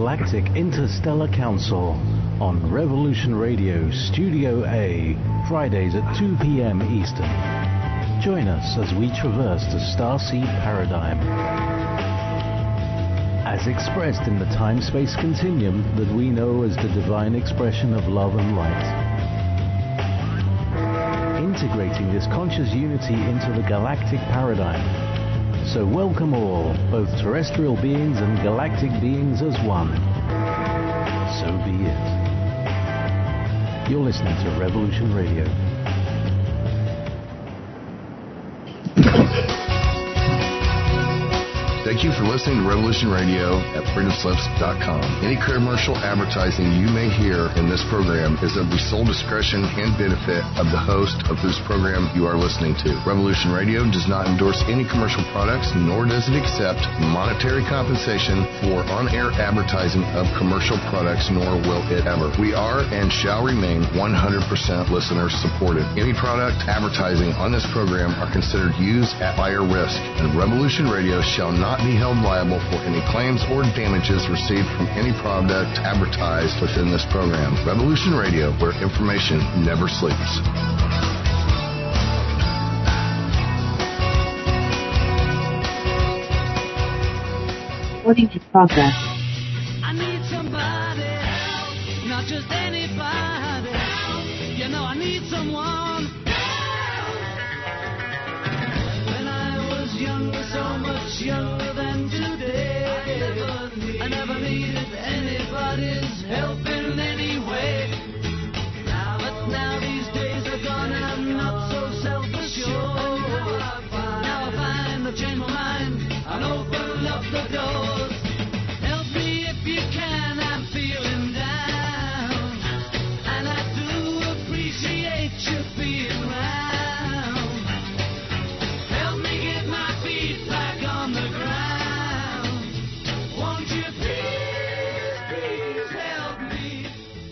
Galactic Interstellar Council on Revolution Radio Studio A, Fridays at 2 p.m. Eastern. Join us as we traverse the starseed paradigm, as expressed in the time-space continuum that we know as the divine expression of love and light. Integrating this conscious unity into the galactic paradigm. So welcome all, both terrestrial beings and galactic beings as one. So be it. You're listening to Revolution Radio. Thank you for listening to Revolution Radio at freedomslips.com. Any commercial advertising you may hear in this program is of the sole discretion and benefit of the host of whose program you are listening to. Revolution Radio does not endorse any commercial products, nor does it accept monetary compensation for on-air advertising of commercial products, nor will it ever. We are and shall remain 100% listener supported. Any product advertising on this program are considered used at buyer risk, and Revolution Radio shall not be held liable for any claims or damages received from any product advertised within this program. Revolution Radio, where information never sleeps. According to progress. I need somebody help, not just anybody help. You know I need someone help. When I was younger, so much younger than today, I never needed anybody's help in any way. But now these days are gone and I'm not so self-assured. Now I find I've changed my mind and opened up the doors. Help me if you can, I'm feeling down, and I do appreciate you being around. Help me get my feet back on the ground. Won't you please, please help me?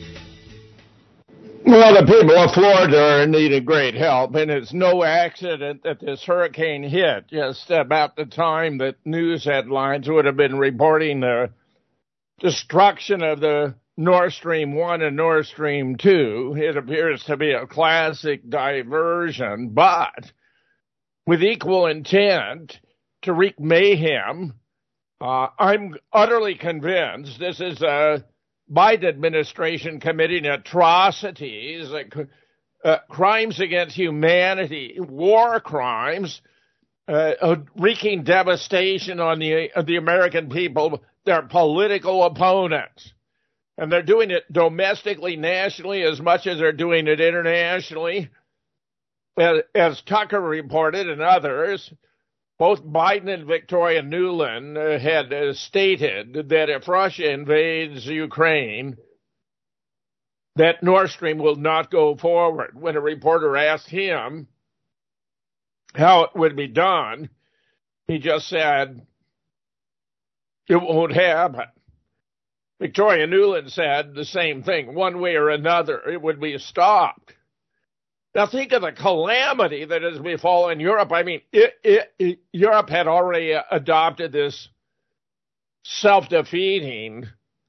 Well, the people of Florida are in need of great help, and it's no accident that this hurricane hit just about the time that news headlines would have been reporting the destruction of the Nord Stream 1 and Nord Stream 2. It appears to be a classic diversion, but with equal intent to wreak mayhem. I'm utterly convinced this is a Biden administration committing atrocities, crimes against humanity, war crimes, wreaking devastation on the American people, their political opponents. And they're doing it domestically, nationally, as much as they're doing it internationally. As Tucker reported and others, both Biden and Victoria Nuland had stated that if Russia invades Ukraine, that Nord Stream will not go forward. When a reporter asked him how it would be done, he just said, it won't happen. Victoria Nuland said the same thing. One way or another, it would be stopped. Now think of the calamity that has befallen Europe. I mean, Europe had already adopted this self-defeating,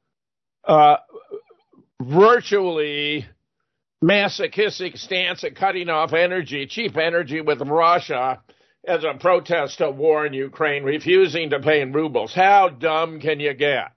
virtually masochistic stance at cutting off energy, cheap energy with Russia as a protest to war in Ukraine, refusing to pay in rubles. How dumb can you get?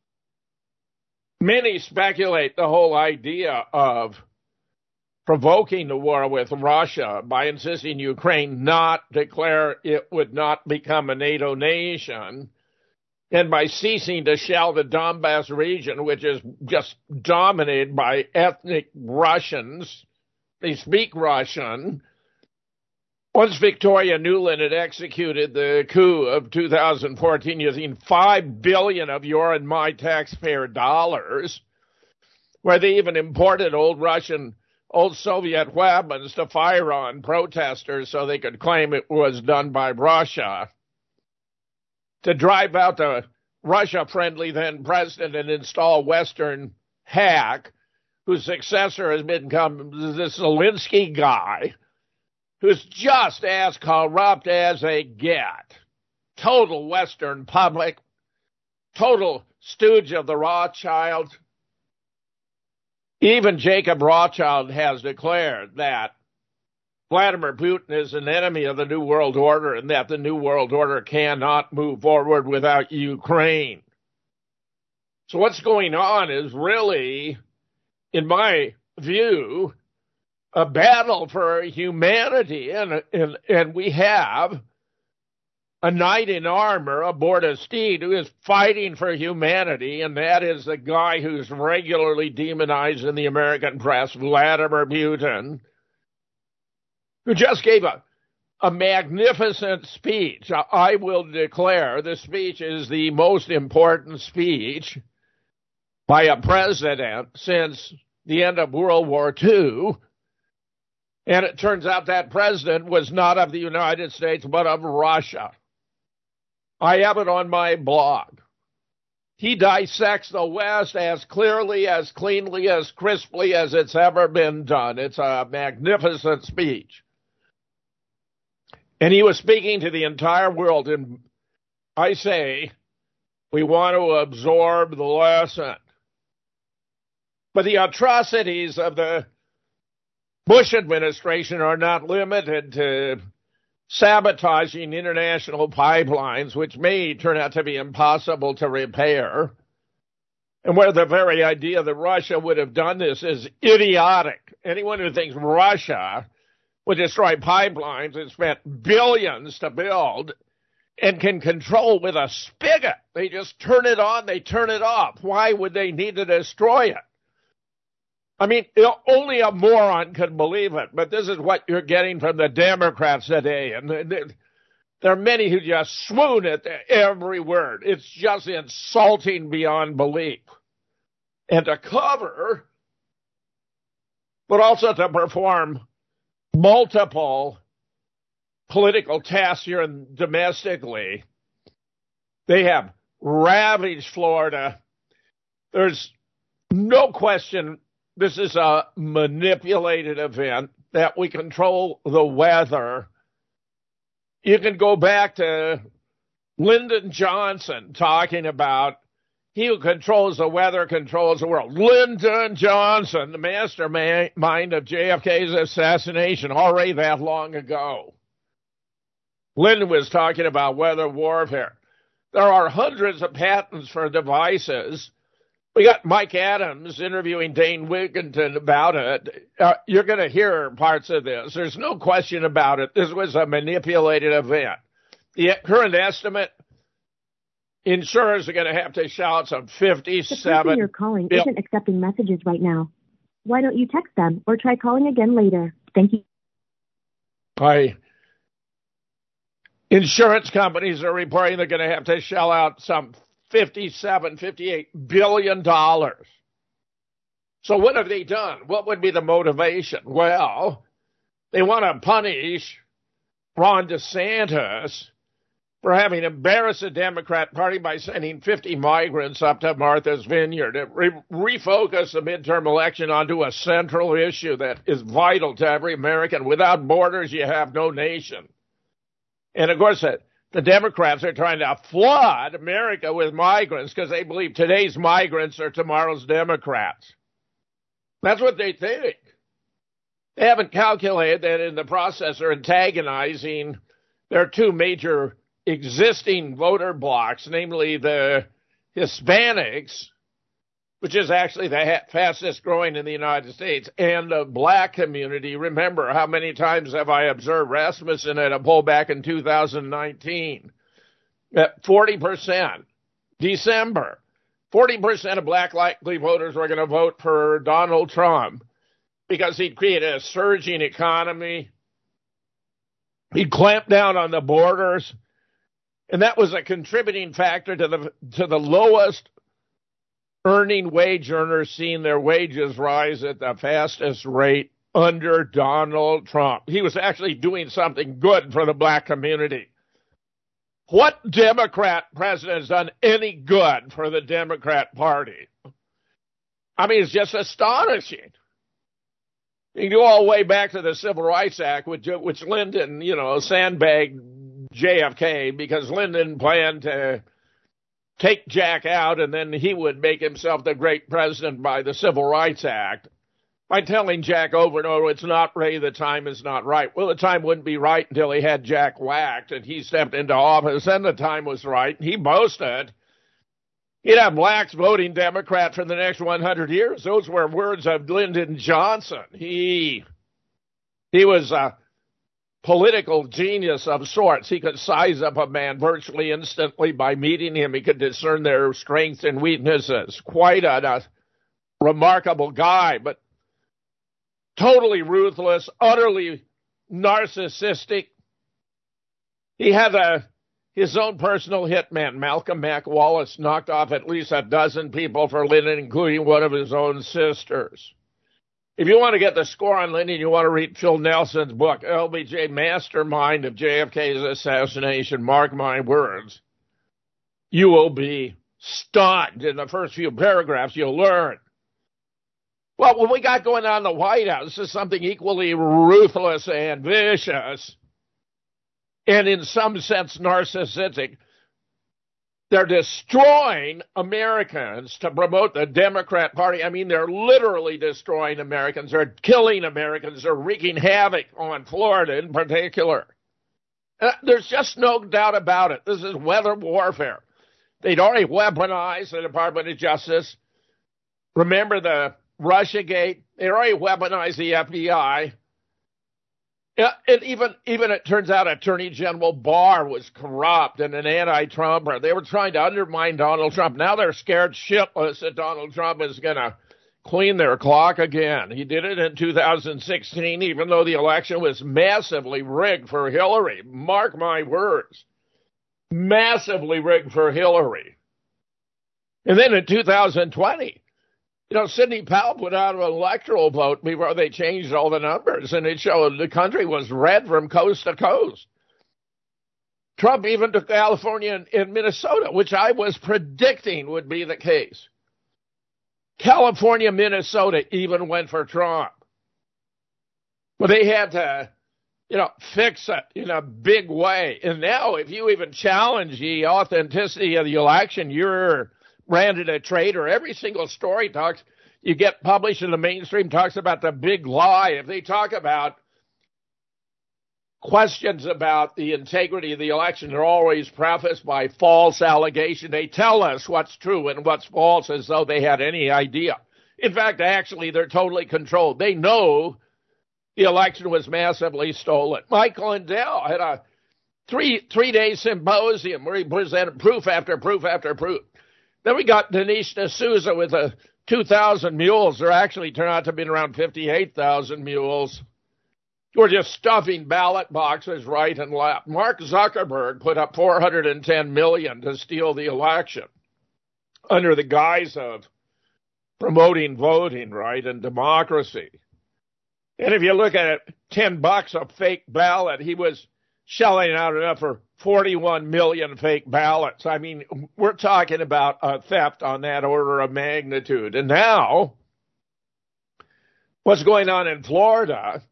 Many speculate the whole idea of provoking the war with Russia by insisting Ukraine not declare it would not become a NATO nation, and by ceasing to shell the Donbass region, which is just dominated by ethnic Russians. They speak Russian. Once Victoria Nuland had executed the coup of 2014 using $5 billion of your and my taxpayer dollars, where they even imported old Soviet weapons to fire on protesters so they could claim it was done by Russia, to drive out the Russia-friendly then president and install a Western hack whose successor has become this Zelensky guy, who's just as corrupt as they get. Total Western public total stooge of the Rothschilds. Even Jacob Rothschild has declared that Vladimir Putin is an enemy of the New World Order and that the New World Order cannot move forward without Ukraine. So what's going on is really, in my view, a battle for humanity. And we have a knight in armor aboard a steed who is fighting for humanity, and that is the guy who's regularly demonized in the American press, Vladimir Putin, who just gave a magnificent speech. I will declare the speech is the most important speech by a president since the end of World War II. And it turns out that president was not of the United States, but of Russia. I have it on my blog. He dissects the West as clearly, as cleanly, as crisply as it's ever been done. It's a magnificent speech. And he was speaking to the entire world. And I say, we want to absorb the lesson. But the atrocities of the Bush administration are not limited to sabotaging international pipelines, which may turn out to be impossible to repair, and where the very idea that Russia would have done this is idiotic. Anyone who thinks Russia would destroy pipelines and spent billions to build and can control with a spigot. They just turn it on, they turn it off. Why would they need to destroy it? I mean, only a moron could believe it, but this is what you're getting from the Democrats today. And there are many who just swoon at every word. It's just insulting beyond belief. And to cover, but also to perform multiple political tasks here and domestically, they have ravaged Florida. There's no question this is a manipulated event, that we control the weather. You can go back to Lyndon Johnson talking about he who controls the weather controls the world. Lyndon Johnson, the mastermind of JFK's assassination, already that long ago. Lyndon was talking about weather warfare. There are hundreds of patents for devices. We got Mike Adams interviewing Dane Wigington about it. You're going to hear parts of this. There's no question about it. This was a manipulated event. The current estimate, insurers are going to have to shell out some 57. The person you're calling isn't accepting messages right now. Why don't you text them or try calling again later? Thank you. Insurance companies are reporting they're going to have to shell out some $58 billion. So what have they done? What would be the motivation? Well, they want to punish Ron DeSantis for having embarrassed the Democrat Party by sending 50 migrants up to Martha's Vineyard. It refocus the midterm election onto a central issue that is vital to every American. Without borders, you have no nation. And of course, the Democrats are trying to flood America with migrants because they believe today's migrants are tomorrow's Democrats. That's what they think. They haven't calculated that in the process they're antagonizing their two major existing voter blocks, namely the Hispanics, which is actually the fastest growing in the United States, and the black community. Remember, how many times have I observed Rasmussen at a poll back in 2019? At 40%, December, 40% of black likely voters were going to vote for Donald Trump because he'd created a surging economy. He'd clamped down on the borders. And that was a contributing factor to the lowest earning wage earners seeing their wages rise at the fastest rate under Donald Trump. He was actually doing something good for the black community. What Democrat president has done any good for the Democrat Party? I mean, it's just astonishing. You can go all the way back to the Civil Rights Act, which Lyndon, sandbagged JFK because Lyndon planned to take Jack out, and then he would make himself the great president by the Civil Rights Act by telling Jack over and over, it's not ready, the time is not right. Well, the time wouldn't be right until he had Jack whacked and he stepped into office, and the time was right. He boasted he'd have blacks voting Democrat for the next 100 years. Those were words of Lyndon Johnson. He was a political genius of sorts. He could size up a man virtually instantly by meeting him. He could discern their strengths and weaknesses. Quite a remarkable guy, but totally ruthless, utterly narcissistic. He had his own personal hitman, Malcolm Mac Wallace, knocked off at least a dozen people for Lyndon, including one of his own sisters. If you want to get the score on Lyndon, you want to read Phil Nelson's book, LBJ, Mastermind of JFK's Assassination. Mark my words. You will be stunned. In the first few paragraphs, you'll learn. Well, what we got going on in the White House is something equally ruthless and vicious, and in some sense narcissistic. They're destroying Americans to promote the Democrat Party. I mean, they're literally destroying Americans. They're killing Americans. They're wreaking havoc on Florida in particular. There's just no doubt about it. This is weather warfare. They'd already weaponized the Department of Justice. Remember the Russiagate? They already weaponized the FBI. And even it turns out Attorney General Barr was corrupt and an anti-Trumper. They were trying to undermine Donald Trump. Now they're scared shitless that Donald Trump is going to clean their clock again. He did it in 2016, even though the election was massively rigged for Hillary. Mark my words. Massively rigged for Hillary. And then in 2020, Sidney Powell put out an electoral vote before they changed all the numbers, and it showed the country was red from coast to coast. Trump even took California and Minnesota, which I was predicting would be the case. California, Minnesota even went for Trump. But they had to, fix it in a big way. And now if you even challenge the authenticity of the election, you're branded a traitor. Every single story you get published in the mainstream talks about the big lie. If they talk about questions about the integrity of the election, they're always prefaced by false allegation. They tell us what's true and what's false as though they had any idea. In fact, actually, they're totally controlled. They know the election was massively stolen. Mike Lindell had a three-day symposium where he presented proof after proof after proof. Then we got Dinesh D'Souza with 2,000 mules. There actually turned out to have been around 58,000 mules. We're just stuffing ballot boxes right and left. Mark Zuckerberg put up $410 million to steal the election under the guise of promoting voting, right, and democracy. And if you look at it, $10 a fake ballot, he was shelling out enough for 41 million fake ballots. I mean, we're talking about a theft on that order of magnitude. And now, what's going on in Florida,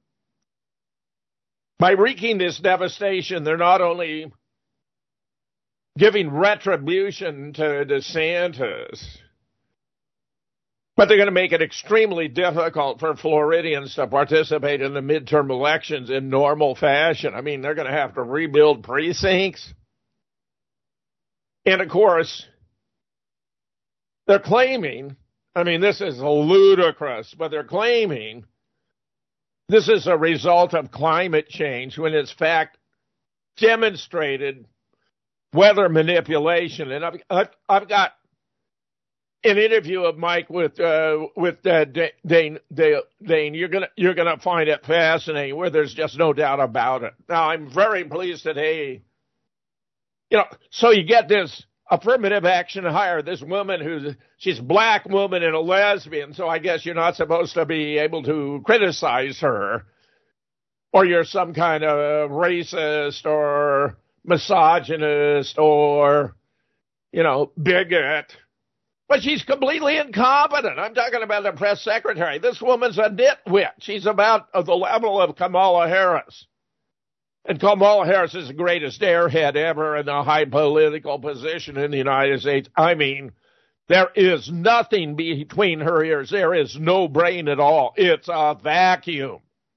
by wreaking this devastation, they're not only giving retribution to DeSantis, but they're going to make it extremely difficult for Floridians to participate in the midterm elections in normal fashion. I mean, they're going to have to rebuild precincts. And, of course, they're claiming, this is ludicrous, but they're claiming this is a result of climate change when it's, in fact, demonstrated weather manipulation. And I've got an interview of Mike with Dane. You're gonna find it fascinating, where there's just no doubt about it. Now, I'm very pleased today. So you get this affirmative action hire, this woman she's a black woman and a lesbian, so I guess you're not supposed to be able to criticize her, or you're some kind of racist or misogynist or, bigot. But she's completely incompetent. I'm talking about the press secretary. This woman's a nitwit. She's about the level of Kamala Harris. And Kamala Harris is the greatest airhead ever in a high political position in the United States. I mean, there is nothing between her ears. There is no brain at all. It's a vacuum.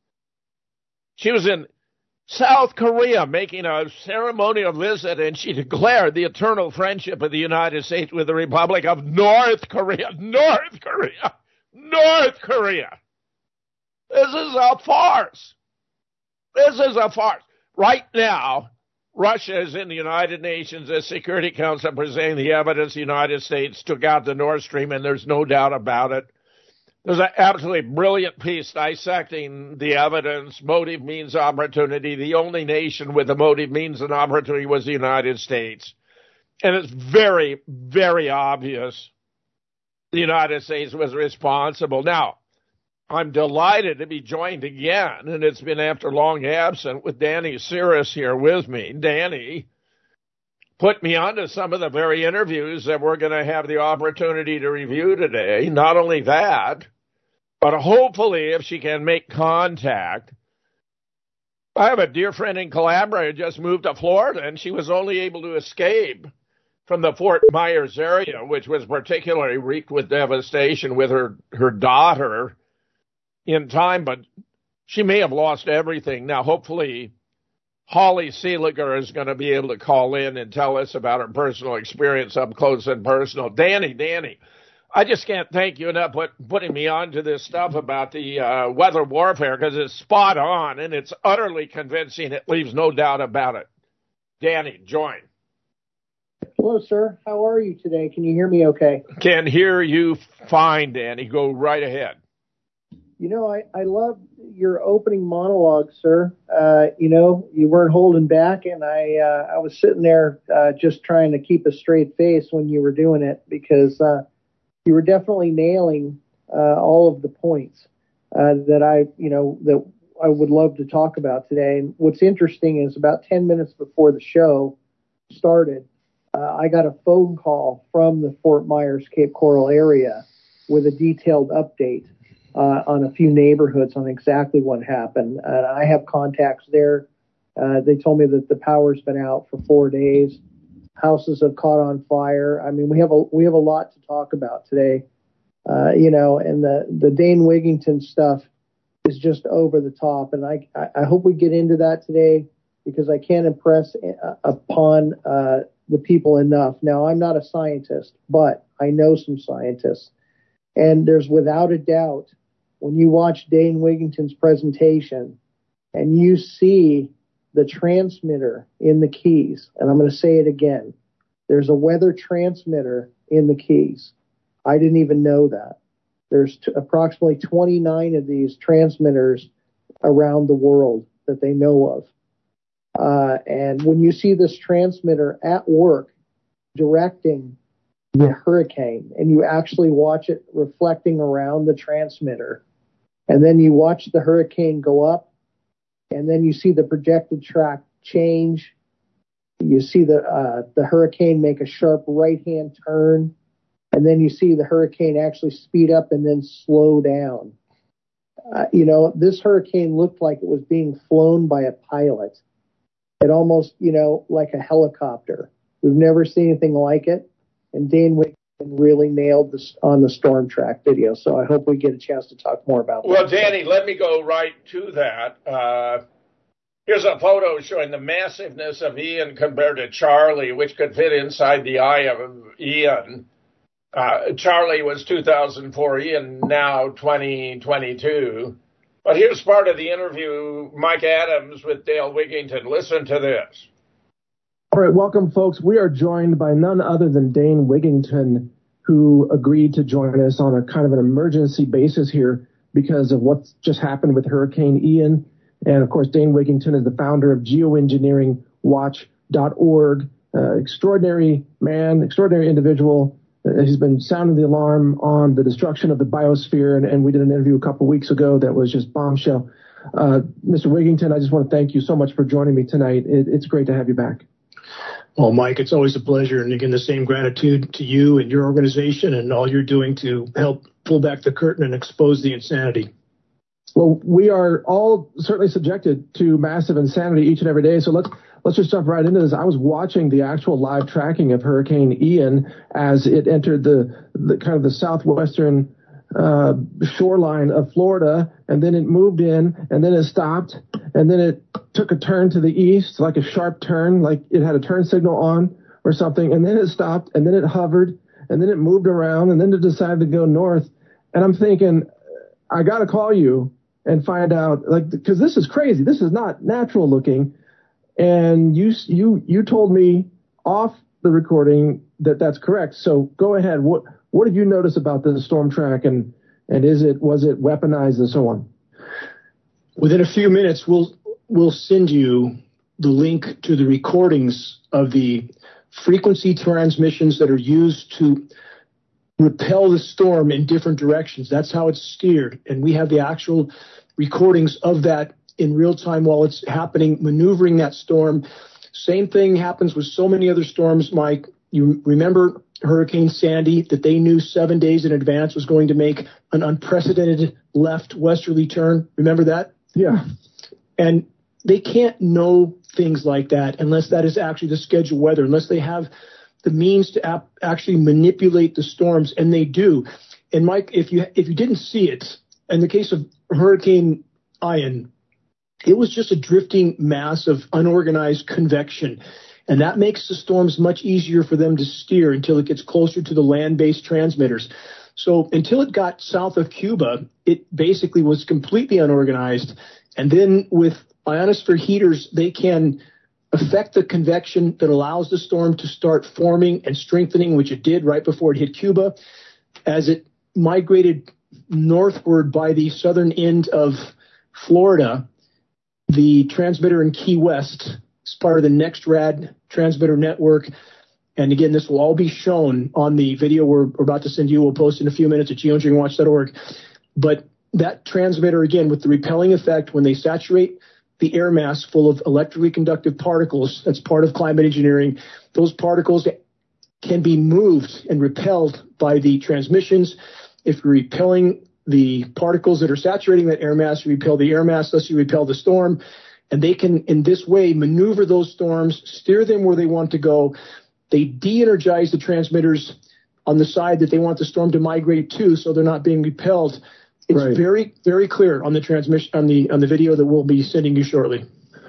She was in South Korea making a ceremonial visit, and she declared the eternal friendship of the United States with the Republic of North Korea. North Korea! North Korea! This is a farce. This is a farce. Right now, Russia is in the United Nations as Security Council presenting the evidence the United States took out the Nord Stream, and there's no doubt about it. There's an absolutely brilliant piece dissecting the evidence. Motive means opportunity. The only nation with a motive means an opportunity was the United States. And it's very, very obvious the United States was responsible. Now, I'm delighted to be joined again, and it's been after long absence, with Danny Cirrus here with me. Danny put me onto some of the very interviews that we're going to have the opportunity to review today. Not only that, but hopefully if she can make contact. I have a dear friend and collaborator who just moved to Florida, and she was only able to escape from the Fort Myers area, which was particularly wreaked with devastation, with her daughter in time, but she may have lost everything. Now, hopefully, Holly Seeliger is going to be able to call in and tell us about her personal experience up close and personal. Danny, I just can't thank you enough for putting me on to this stuff about the weather warfare, because it's spot on and it's utterly convincing. It leaves no doubt about it. Danny, join. Hello, sir. How are you today? Can you hear me okay? Can hear you fine, Danny. Go right ahead. You know, I love your opening monologue, sir. You weren't holding back, and I was sitting there just trying to keep a straight face when you were doing it, because you were definitely nailing all of the points that I would love to talk about today. And what's interesting is about 10 minutes before the show started, I got a phone call from the Fort Myers, Cape Coral area with a detailed update on a few neighborhoods on exactly what happened. I have contacts there. They told me that the power's been out for 4 days. Houses have caught on fire. I mean, we have a lot to talk about today. And the Dane Wigington stuff is just over the top. And I hope we get into that today, because I can't impress upon the people enough. Now, I'm not a scientist, but I know some scientists. And there's without a doubt, when you watch Dane Wigington's presentation and you see the transmitter in the Keys, and I'm going to say it again, there's a weather transmitter in the Keys. I didn't even know that. There's approximately 29 of these transmitters around the world that they know of. And when you see this transmitter at work directing the hurricane, and you actually watch it reflecting around the transmitter, and then you watch the hurricane go up, and then you see the projected track change, you see the hurricane make a sharp right-hand turn, and then you see the hurricane actually speed up and then slow down. This hurricane looked like it was being flown by a pilot. It almost, like a helicopter. We've never seen anything like it. And Dane Wigington really nailed this on the Storm Track video. So I hope we get a chance to talk more about that. Well, Danny, let me go right to that. Here's a photo showing the massiveness of Ian compared to Charlie, which could fit inside the eye of Ian. Charlie was 2004, Ian now 2022. But here's part of the interview, Mike Adams with Dale Wigington. Listen to this. All right, welcome, folks. We are joined by none other than Dane Wigington, who agreed to join us on a kind of an emergency basis here because of what's just happened with Hurricane Ian. And, of course, Dane Wigington is the founder of geoengineeringwatch.org. Extraordinary man, extraordinary individual. He's been sounding the alarm on the destruction of the biosphere, and we did an interview a couple weeks ago that was just bombshell. Mr. Wigington, I just want to thank you so much for joining me tonight. It's great to have you back. Well, Mike, it's always a pleasure. And again, the same gratitude to you and your organization and all you're doing to help pull back the curtain and expose the insanity. Well, we are all certainly subjected to massive insanity each and every day. So let's just jump right into this. I was watching the actual live tracking of Hurricane Ian as it entered the kind of the southwestern shoreline of Florida, and then it moved in, and then it stopped, and then it took a turn to the east, like a sharp turn, like it had a turn signal on or something, and then it stopped, and then it hovered, and then it moved around, and then it decided to go north. And I'm thinking, I got to call you and find out, like, because this is crazy. This is not natural looking. And you told me off the recording that that's correct. So go ahead. What did you notice about the storm track, and was it weaponized and so on? Within a few minutes, we'll send you the link to the recordings of the frequency transmissions that are used to repel the storm in different directions. That's how it's steered. And we have the actual recordings of that in real time while it's happening, maneuvering that storm. Same thing happens with so many other storms, Mike. You remember Hurricane Sandy, that they knew 7 days in advance was going to make an unprecedented left westerly turn. Remember that? Yeah. And they can't know things like that unless that is actually the scheduled weather, unless they have the means to actually manipulate the storms, and they do. And Mike, if you didn't see it, in the case of Hurricane Ian, it was just a drifting mass of unorganized convection, and that makes the storms much easier for them to steer until it gets closer to the land-based transmitters. So until it got south of Cuba, it basically was completely unorganized. And then with ionosphere heaters, they can affect the convection that allows the storm to start forming and strengthening, which it did right before it hit Cuba. As it migrated northward by the southern end of Florida, the transmitter in Key West is part of the NextRad transmitter network. And again, this will all be shown on the video we're about to send you. We'll post in a few minutes at geoengineeringwatch.org. But that transmitter, again, with the repelling effect, when they saturate the air mass full of electrically conductive particles, that's part of climate engineering, those particles can be moved and repelled by the transmissions. If you're repelling the particles that are saturating that air mass, you repel the air mass, thus you repel the storm. And they can, in this way, maneuver those storms, steer them where they want to go. They de-energize the transmitters on the side that they want the storm to migrate to, so they're not being repelled. It's right. Very, very clear on the transmission, on the video that we'll be sending you shortly.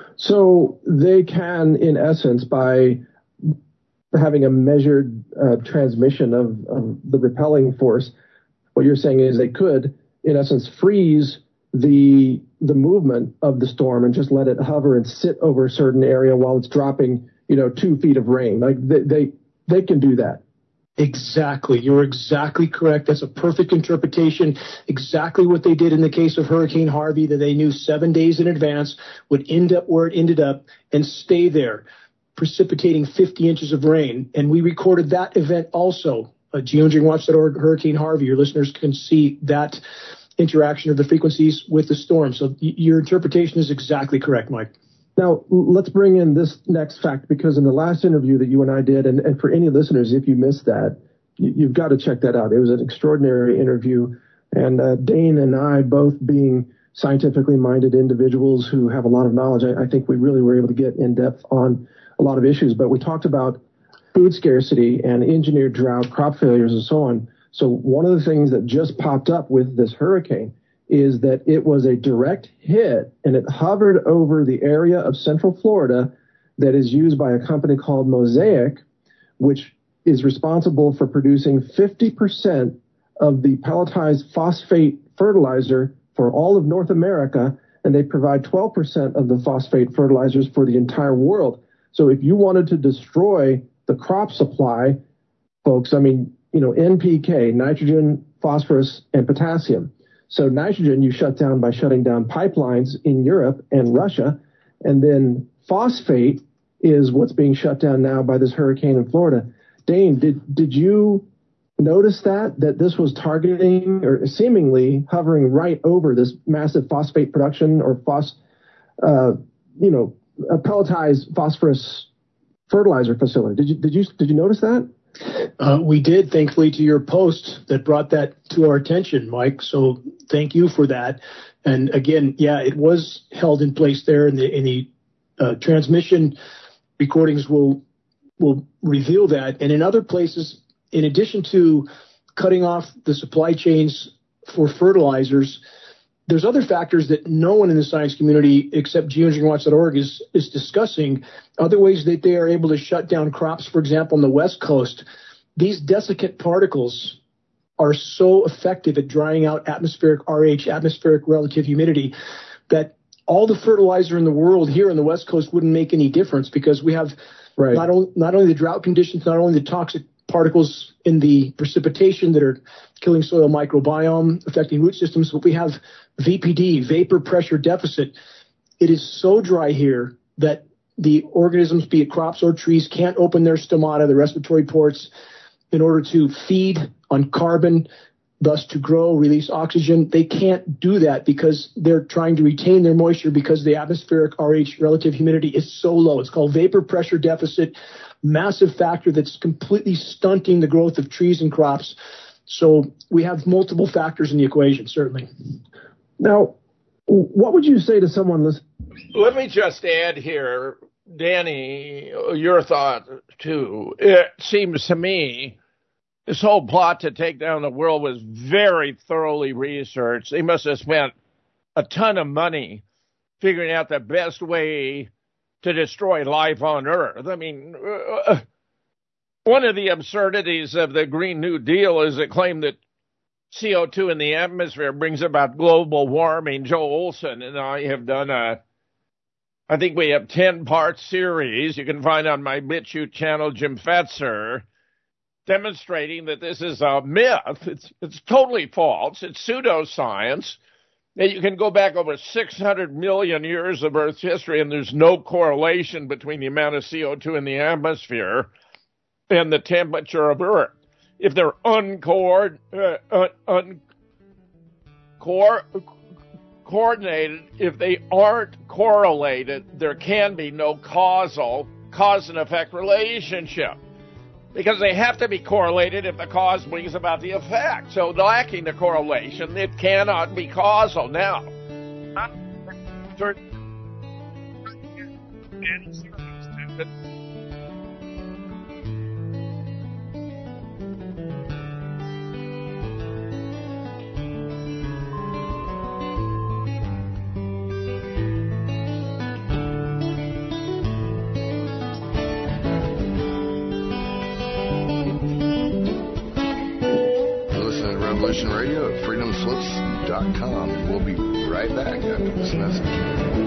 So they can, in essence, by having a measured transmission of the repelling force, what you're saying is they could, in essence, freeze the movement of the storm and just let it hover and sit over a certain area while it's dropping, 2 feet of rain. Like they can do that. Exactly. You're exactly correct. That's a perfect interpretation. Exactly what they did in the case of Hurricane Harvey, that they knew 7 days in advance would end up where it ended up and stay there, precipitating 50 inches of rain. And we recorded that event also. Geoengineeringwatch.org, Hurricane Harvey. Your listeners can see that interaction of the frequencies with the storm. So your interpretation is exactly correct, Mike. Now, let's bring in this next fact, because in the last interview that you and I did, and for any listeners, if you missed that, you've got to check that out. It was an extraordinary interview. And Dane and I, both being scientifically minded individuals who have a lot of knowledge, I think we really were able to get in depth on a lot of issues. But we talked about food scarcity and engineered drought, crop failures, and so on. So one of the things that just popped up with this hurricane is that it was a direct hit, and it hovered over the area of Central Florida that is used by a company called Mosaic, which is responsible for producing 50% of the pelletized phosphate fertilizer for all of North America, and they provide 12% of the phosphate fertilizers for the entire world. So if you wanted to destroy the crop supply, folks, NPK, nitrogen, phosphorus, and potassium. So nitrogen you shut down by shutting down pipelines in Europe and Russia. And then phosphate is what's being shut down now by this hurricane in Florida. Dane, did you notice that this was targeting or seemingly hovering right over this massive phosphate production or a pelletized phosphorus fertilizer facility? Did you notice that? We did, thankfully, to your post that brought that to our attention, Mike. So thank you for that. And again, yeah, it was held in place there, and the transmission recordings will reveal that. And in other places, in addition to cutting off the supply chains for fertilizers, there's other factors that no one in the science community except geoengineeringwatch.org is discussing, other ways that they are able to shut down crops, for example, on the West Coast. These desiccant particles are so effective at drying out atmospheric RH, atmospheric relative humidity, that all the fertilizer in the world here on the West Coast wouldn't make any difference, because we have not only the drought conditions, not only the toxic particles in the precipitation that are killing soil microbiome, affecting root systems, but we have VPD, vapor pressure deficit. It is so dry here that the organisms, be it crops or trees, can't open their stomata, the respiratory ports, in order to feed on carbon, thus to grow, release oxygen. They can't do that because they're trying to retain their moisture, because the atmospheric RH, relative humidity, is so low. It's called vapor pressure deficit, massive factor that's completely stunting the growth of trees and crops. So we have multiple factors in the equation, certainly. Now, what would you say to someone listening? Let me just add here, Danny, your thought too. It seems to me this whole plot to take down the world was very thoroughly researched. They must have spent a ton of money figuring out the best way to destroy life on Earth. I mean, one of the absurdities of the Green New Deal is the claim that CO2 in the atmosphere brings about global warming. Joe Olson and I have done I think we have 10-part series you can find on my BitChute channel, Jim Fetzer, demonstrating that this is a myth. It's totally false. It's pseudoscience. That you can go back over 600 million years of Earth's history, and there's no correlation between the amount of CO2 in the atmosphere and the temperature of Earth. If they're coordinated, if they aren't correlated, there can be no cause and effect relationship, because they have to be correlated if the cause brings about the effect. So lacking the correlation, it cannot be causal. Now, Revolution Radio at freedomslips.com. We'll be right back after this message.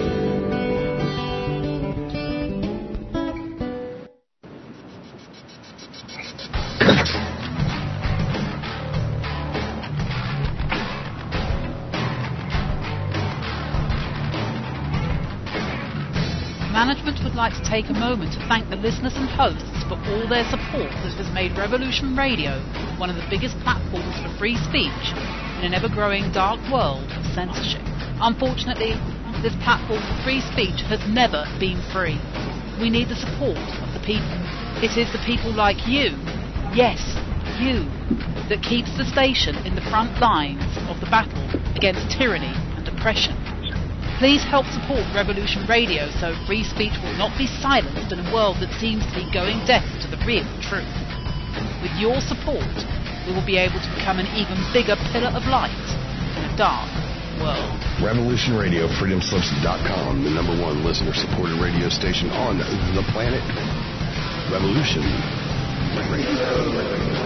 Management would like to take a moment to thank the listeners and hosts for all their support that has made Revolution Radio one of the biggest platforms for free speech in an ever-growing dark world of censorship. Unfortunately, this platform for free speech has never been free. We need the support of the people. It is the people like you, yes, you, that keeps the station in the front lines of the battle against tyranny and oppression. Please help support Revolution Radio so free speech will not be silenced in a world that seems to be going deaf to the real truth. With your support, we will be able to become an even bigger pillar of light in a dark world. Revolution Radio, freedomslips.com, the #1 listener-supported radio station on the planet. Revolution Radio.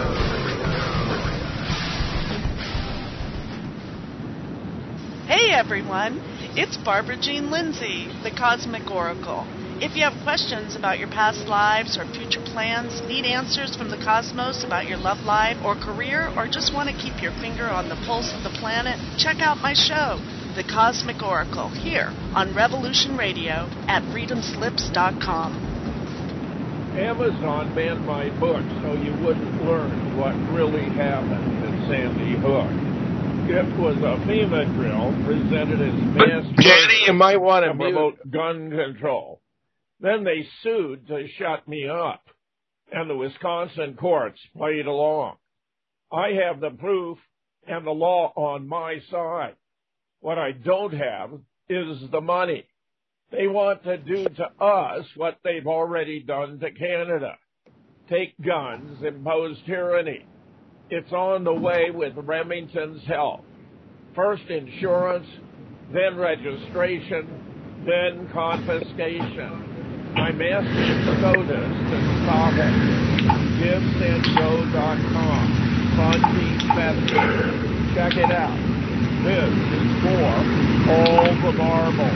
Hey everyone, it's Barbara Jean Lindsay, the Cosmic Oracle. If you have questions about your past lives or future plans, need answers from the cosmos about your love life or career, or just want to keep your finger on the pulse of the planet, check out my show, The Cosmic Oracle, here on Revolution Radio at freedomslips.com. Amazon banned my book so you wouldn't learn what really happened at Sandy Hook. It was a FEMA drill presented as mass Jenny, you might want to promote gun control. Then they sued to shut me up, and the Wisconsin courts played along. I have the proof and the law on my side. What I don't have is the money. They want to do to us what they've already done to Canada. Take guns, impose tyranny. It's on the way with Remington's help. First insurance, then registration, then confiscation. I'm asking SCOTUS to stop it. GiveSendGo.com. Fund these messages. Check it out. This is for all the marbles.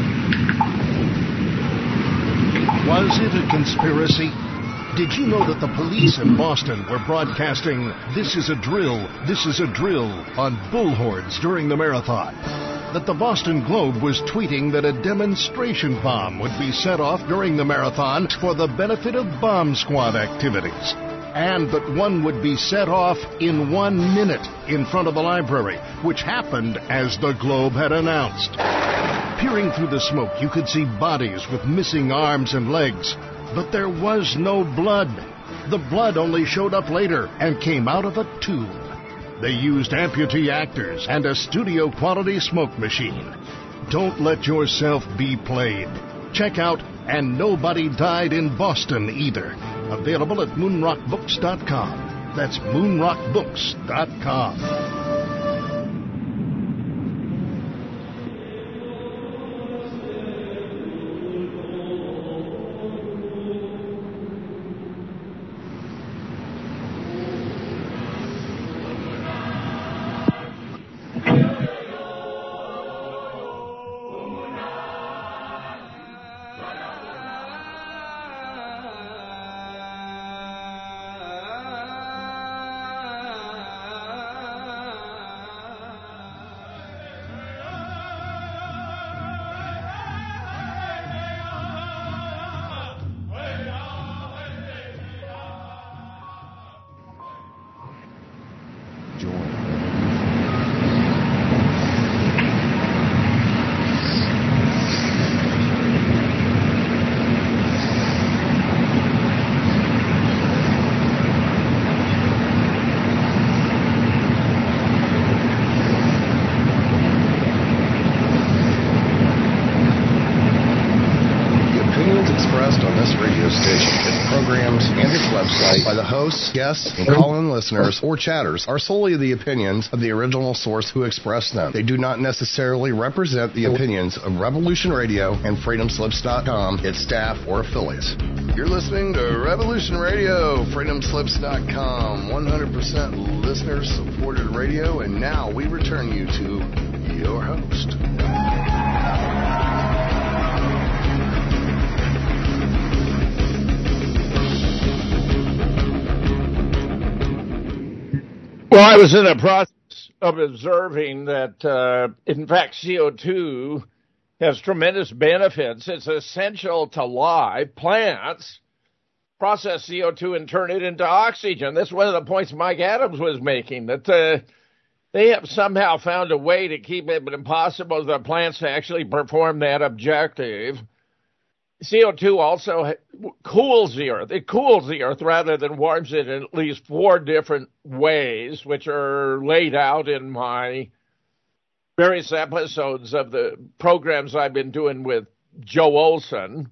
Was it a conspiracy? Did you know that the police in Boston were broadcasting, "This is a drill, this is a drill," on bullhorns during the marathon? That the Boston Globe was tweeting that a demonstration bomb would be set off during the marathon for the benefit of bomb squad activities? And that one would be set off in 1 minute in front of the library, which happened as the Globe had announced. Peering through the smoke, you could see bodies with missing arms and legs. But there was no blood. The blood only showed up later and came out of a tube. They used amputee actors and a studio-quality smoke machine. Don't let yourself be played. Check out And Nobody Died in Boston Either. Available at moonrockbooks.com. That's moonrockbooks.com. Guests and call-in listeners or chatters are solely the opinions of the original source who expressed them. They do not necessarily represent the opinions of Revolution Radio and FreedomSlips.com, its staff, or affiliates. You're listening to Revolution Radio, FreedomSlips.com, 100% listener-supported radio, and now we return you to your host. Well, I was in the process of observing that, in fact, CO2 has tremendous benefits. It's essential to life. Plants process CO2 and turn it into oxygen. That's one of the points Mike Adams was making, that they have somehow found a way to keep it impossible for the plants to actually perform that objective. CO2 also cools the Earth. It cools the Earth rather than warms it in at least 4 different ways, which are laid out in my various episodes of the programs I've been doing with Joe Olson.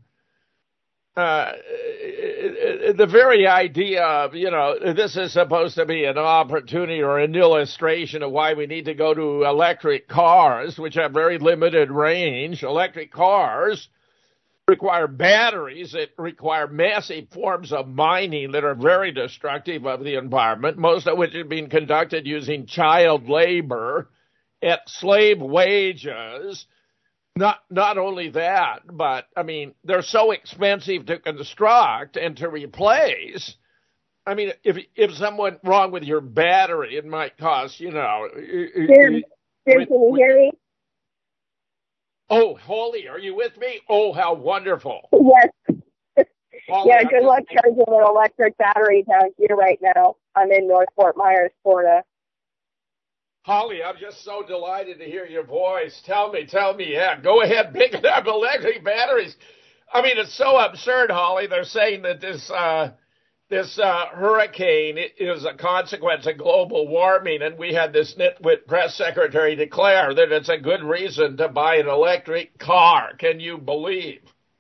The very idea of, this is supposed to be an opportunity or an illustration of why we need to go to electric cars, which have very limited range. Electric cars require batteries that require massive forms of mining that are very destructive of the environment, most of which are being conducted using child labor at slave wages. Not only that, but, they're so expensive to construct and to replace. If someone wrong with your battery, it might cost, Jim, can you hear me? Oh, Holly, are you with me? Oh, how wonderful. Yes. Holly, yeah, good luck charging an electric battery down here right now. I'm in North Fort Myers, Florida. Holly, I'm just so delighted to hear your voice. Tell me. Yeah, go ahead, pick up electric batteries. It's so absurd, Holly. They're saying that this this hurricane is a consequence of global warming, and we had this nitwit press secretary declare that it's a good reason to buy an electric car. Can you believe?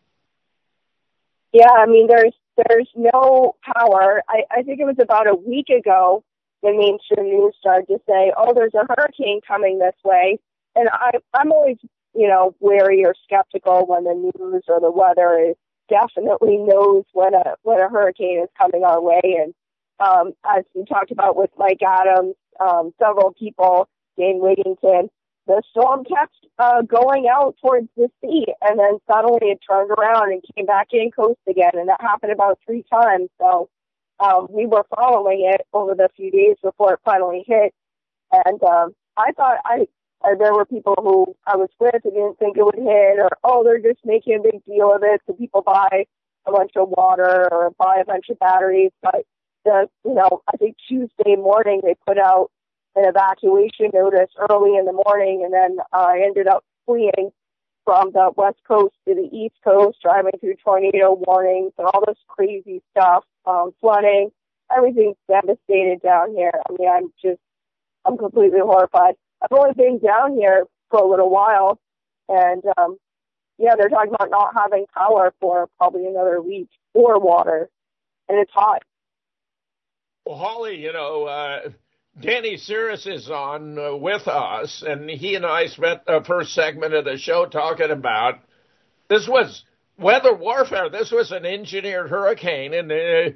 Yeah, I mean, there's no power. I think it was about a week ago when mainstream news started to say, oh, there's a hurricane coming this way. And I'm always, wary or skeptical when the news or the weather definitely knows when a hurricane is coming our way. And as we talked about with Mike Adams, several people, Dane Wigington, the storm kept going out towards the sea, and then suddenly it turned around and came back in coast again, and that happened about 3 times. So we were following it over the few days before it finally hit, and I thought there were people who I was with who didn't think it would hit, or, oh, they're just making a big deal of it, so people buy a bunch of water or buy a bunch of batteries. But, I think Tuesday morning they put out an evacuation notice early in the morning, and then I ended up fleeing from the west coast to the east coast, driving through tornado warnings and all this crazy stuff, flooding. Everything's devastated down here. I mean, I'm completely horrified. I've only been down here for a little while, and they're talking about not having power for probably another week or water, and it's hot. Well, Holly, Danny Cirrus is on with us, and he and I spent the first segment of the show talking about this was weather warfare. This was an engineered hurricane, and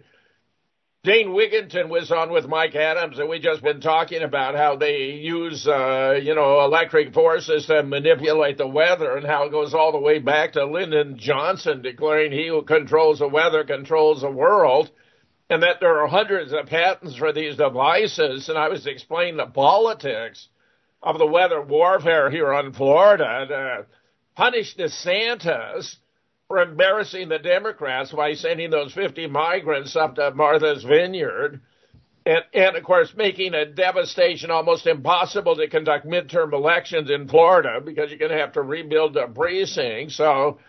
Dane Wigington was on with Mike Adams, and we just been talking about how they use, electric forces to manipulate the weather, and how it goes all the way back to Lyndon Johnson declaring he who controls the weather controls the world. And that there are hundreds of patents for these devices. And I was explaining the politics of the weather warfare here on Florida to punish DeSantis for embarrassing the Democrats by sending those 50 migrants up to Martha's Vineyard. And of course, making a devastation almost impossible to conduct midterm elections in Florida because you're going to have to rebuild the precinct. So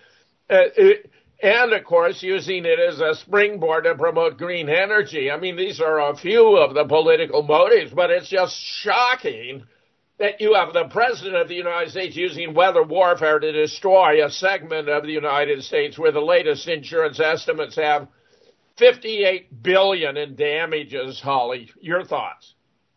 and, of course, using it as a springboard to promote green energy. I mean, these are a few of the political motives, but it's just shocking that you have the President of the United States using weather warfare to destroy a segment of the United States where the latest insurance estimates have $58 billion in damages. Holly, your thoughts?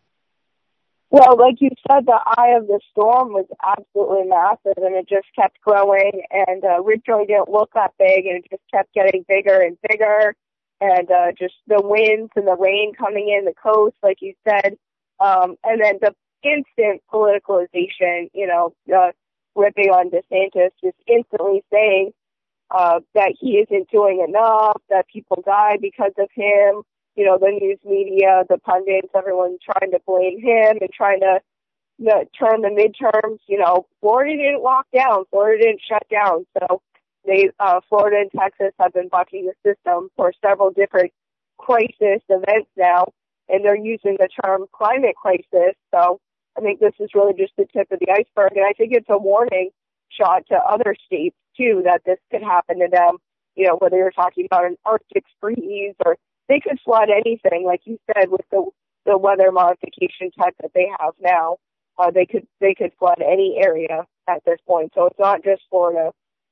Well, like you said, the eye of the storm was absolutely massive, and it just kept growing, and originally didn't look that big, and it just kept getting bigger and bigger, and just the winds and the rain coming in the coast, like you said, and then the instant politicalization, ripping on DeSantis, just instantly saying that he isn't doing enough, that people die because of him. The news media, the pundits, everyone trying to blame him and trying to turn the midterms. Florida didn't lock down. Florida didn't shut down. So Florida and Texas have been bucking the system for several different crisis events now, and they're using the term climate crisis. So I think this is really just the tip of the iceberg, and I think it's a warning shot to other states, too, that this could happen to them, whether you're talking about an Arctic freeze or they could flood anything, like you said, with the weather modification tech that they have now. They could flood any area at this point. So it's not just Florida.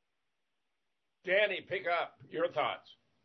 Danny, pick up your thoughts.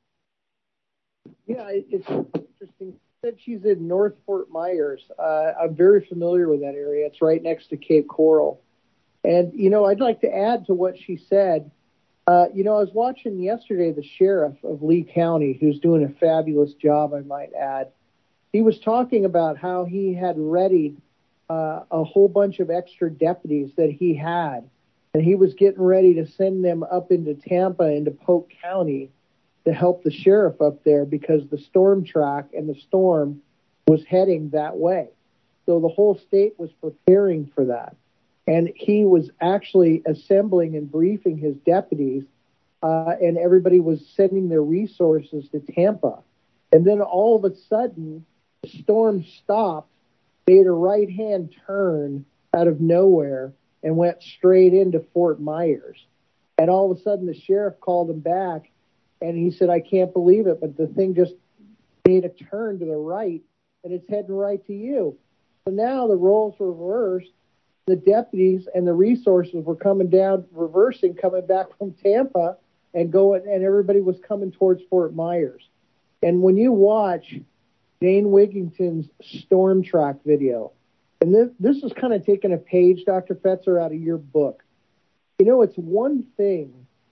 Yeah, it's interesting that she's in North Fort Myers. I'm very familiar with that area. It's right next to Cape Coral. And, I'd like to add to what she said. I was watching yesterday the sheriff of Lee County, who's doing a fabulous job, I might add. He was talking about how he had readied a whole bunch of extra deputies that he had, and he was getting ready to send them up into Tampa, into Polk County, to help the sheriff up there because the storm track and the storm was heading that way. So the whole state was preparing for that. And he was actually assembling and briefing his deputies, and everybody was sending their resources to Tampa. And then all of a sudden, the storm stopped, made a right-hand turn out of nowhere, and went straight into Fort Myers. And all of a sudden, the sheriff called him back, and he said, I can't believe it, but the thing just made a turn to the right, and it's heading right to you. So now the roles were reversed. The deputies and the resources were coming down, coming back from Tampa and everybody was coming towards Fort Myers. And when you watch Dane Wigington's storm track video, and this is kind of taking a page, Dr. Fetzer, out of your book. You know, it's one thing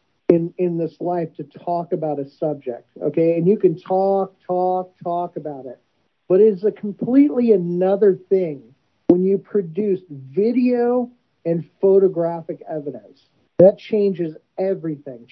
in this life to talk about a subject, okay? And you can talk about it. But it's a completely another thing when you produce video and photographic evidence. That changes everything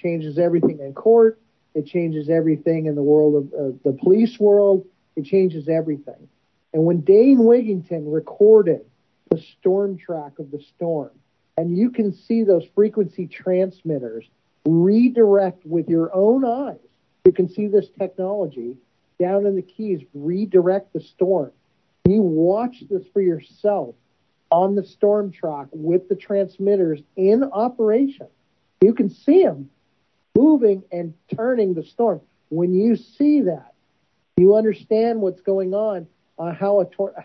in court. It changes everything in the world of the police world. It changes everything. And when Dane Wigington recorded the storm track of the storm, and you can see those frequency transmitters redirect with your own eyes, you can see this technology down in the Keys redirect the storm. You watch this for yourself on the storm track with the transmitters in operation. You can see them moving and turning the storm. When you see that, you understand what's going on, how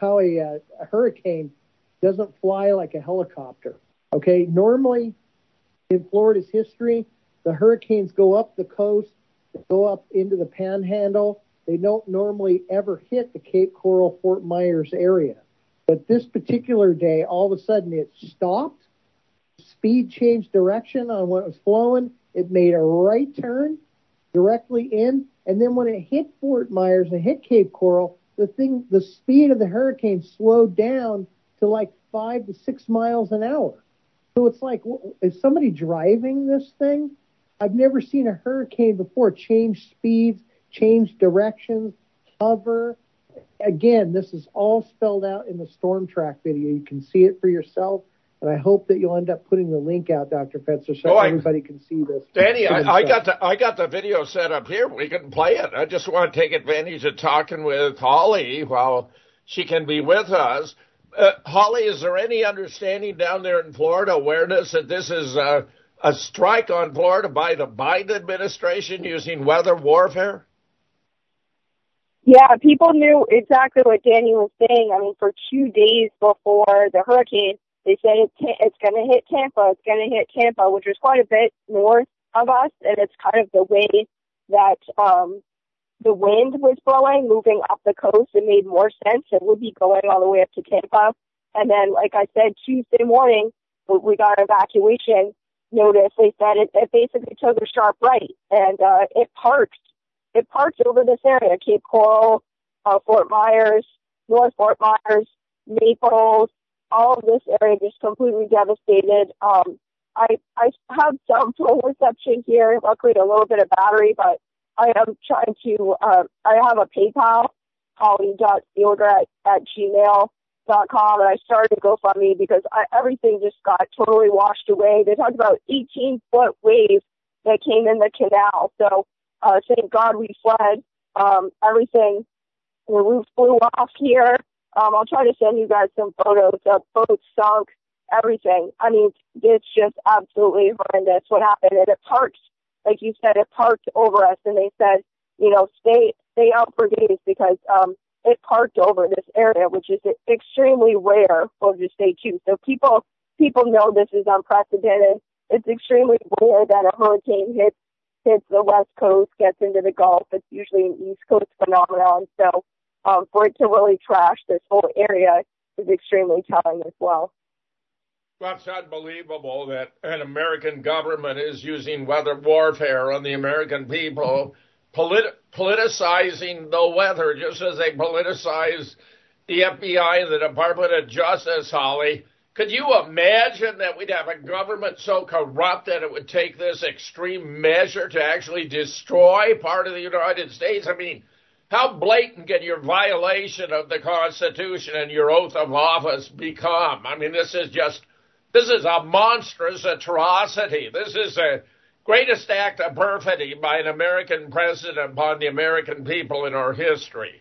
a hurricane doesn't fly like a helicopter. Okay, normally in Florida's history, the hurricanes go up the coast, go up into the panhandle. They don't normally ever hit the Cape Coral, Fort Myers area. But this particular day, all of a sudden it stopped, speed changed direction on what was flowing. It made a right turn directly in. And then when it hit Fort Myers and hit Cape Coral, the speed of the hurricane slowed down to like 5 to 6 miles an hour. So it's like, is somebody driving this thing? I've never seen a hurricane before change speeds, change directions, hover. Again, this is all spelled out in the storm track video. You can see it for yourself, and I hope that you'll end up putting the link out, Dr. Fetzer, so everybody can see this. Danny, I got the video set up here. We can play it. I just want to take advantage of talking with Holly while she can be with us. Holly, is there any understanding down there in Florida, awareness that this is a strike on Florida by the Biden administration using weather warfare? Yeah, people knew exactly what Danny was saying. I mean, for 2 days before the hurricane, they said it's going to hit Tampa. It's going to hit Tampa, which was quite a bit north of us, and it's kind of the way that the wind was blowing, moving up the coast. It made more sense. It would be going all the way up to Tampa. And then, like I said, Tuesday morning, we got an evacuation notice. They said it basically took a sharp right, and it parked. It parked over this area, Cape Coral, Fort Myers, North Fort Myers, Naples, all of this area just completely devastated. I have some phone reception here, luckily a little bit of battery, but I am trying to, I have a PayPal, holly.fielder@gmail.com, and I started GoFundMe because everything just got totally washed away. They talked about 18-foot waves that came in the canal. So thank God we fled. Everything, the roof blew off here. I'll try to send you guys some photos of boats sunk, everything. I mean, it's just absolutely horrendous what happened. And it parked, like you said, it parked over us, and they said, you know, stay out for days because it parked over this area, which is extremely rare for the state too. So people know this is unprecedented. It's extremely rare that a hurricane hits the West Coast, gets into the Gulf. It's usually an East Coast phenomenon. So for it to really trash this whole area is extremely telling as well. That's unbelievable that an American government is using weather warfare on the American people, politicizing the weather, just as they politicize the FBI and the Department of Justice, Holly. Could you imagine that we'd have a government so corrupt that it would take this extreme measure to actually destroy part of the United States? I mean, how blatant can your violation of the Constitution and your oath of office become? I mean, this is a monstrous atrocity. This is the greatest act of perfidy by an American president upon the American people in our history.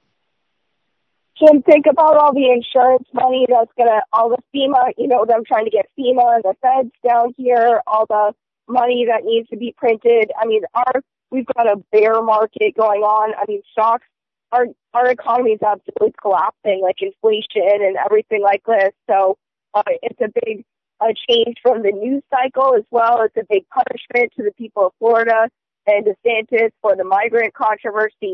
Jim, think about all the insurance money all the FEMA, them trying to get FEMA and the feds down here, all the money that needs to be printed. I mean, we've got a bear market going on. I mean, stocks our economy is absolutely collapsing, like inflation and everything like this. So it's a big change from the news cycle as well. It's a big punishment to the people of Florida and DeSantis for the migrant controversy.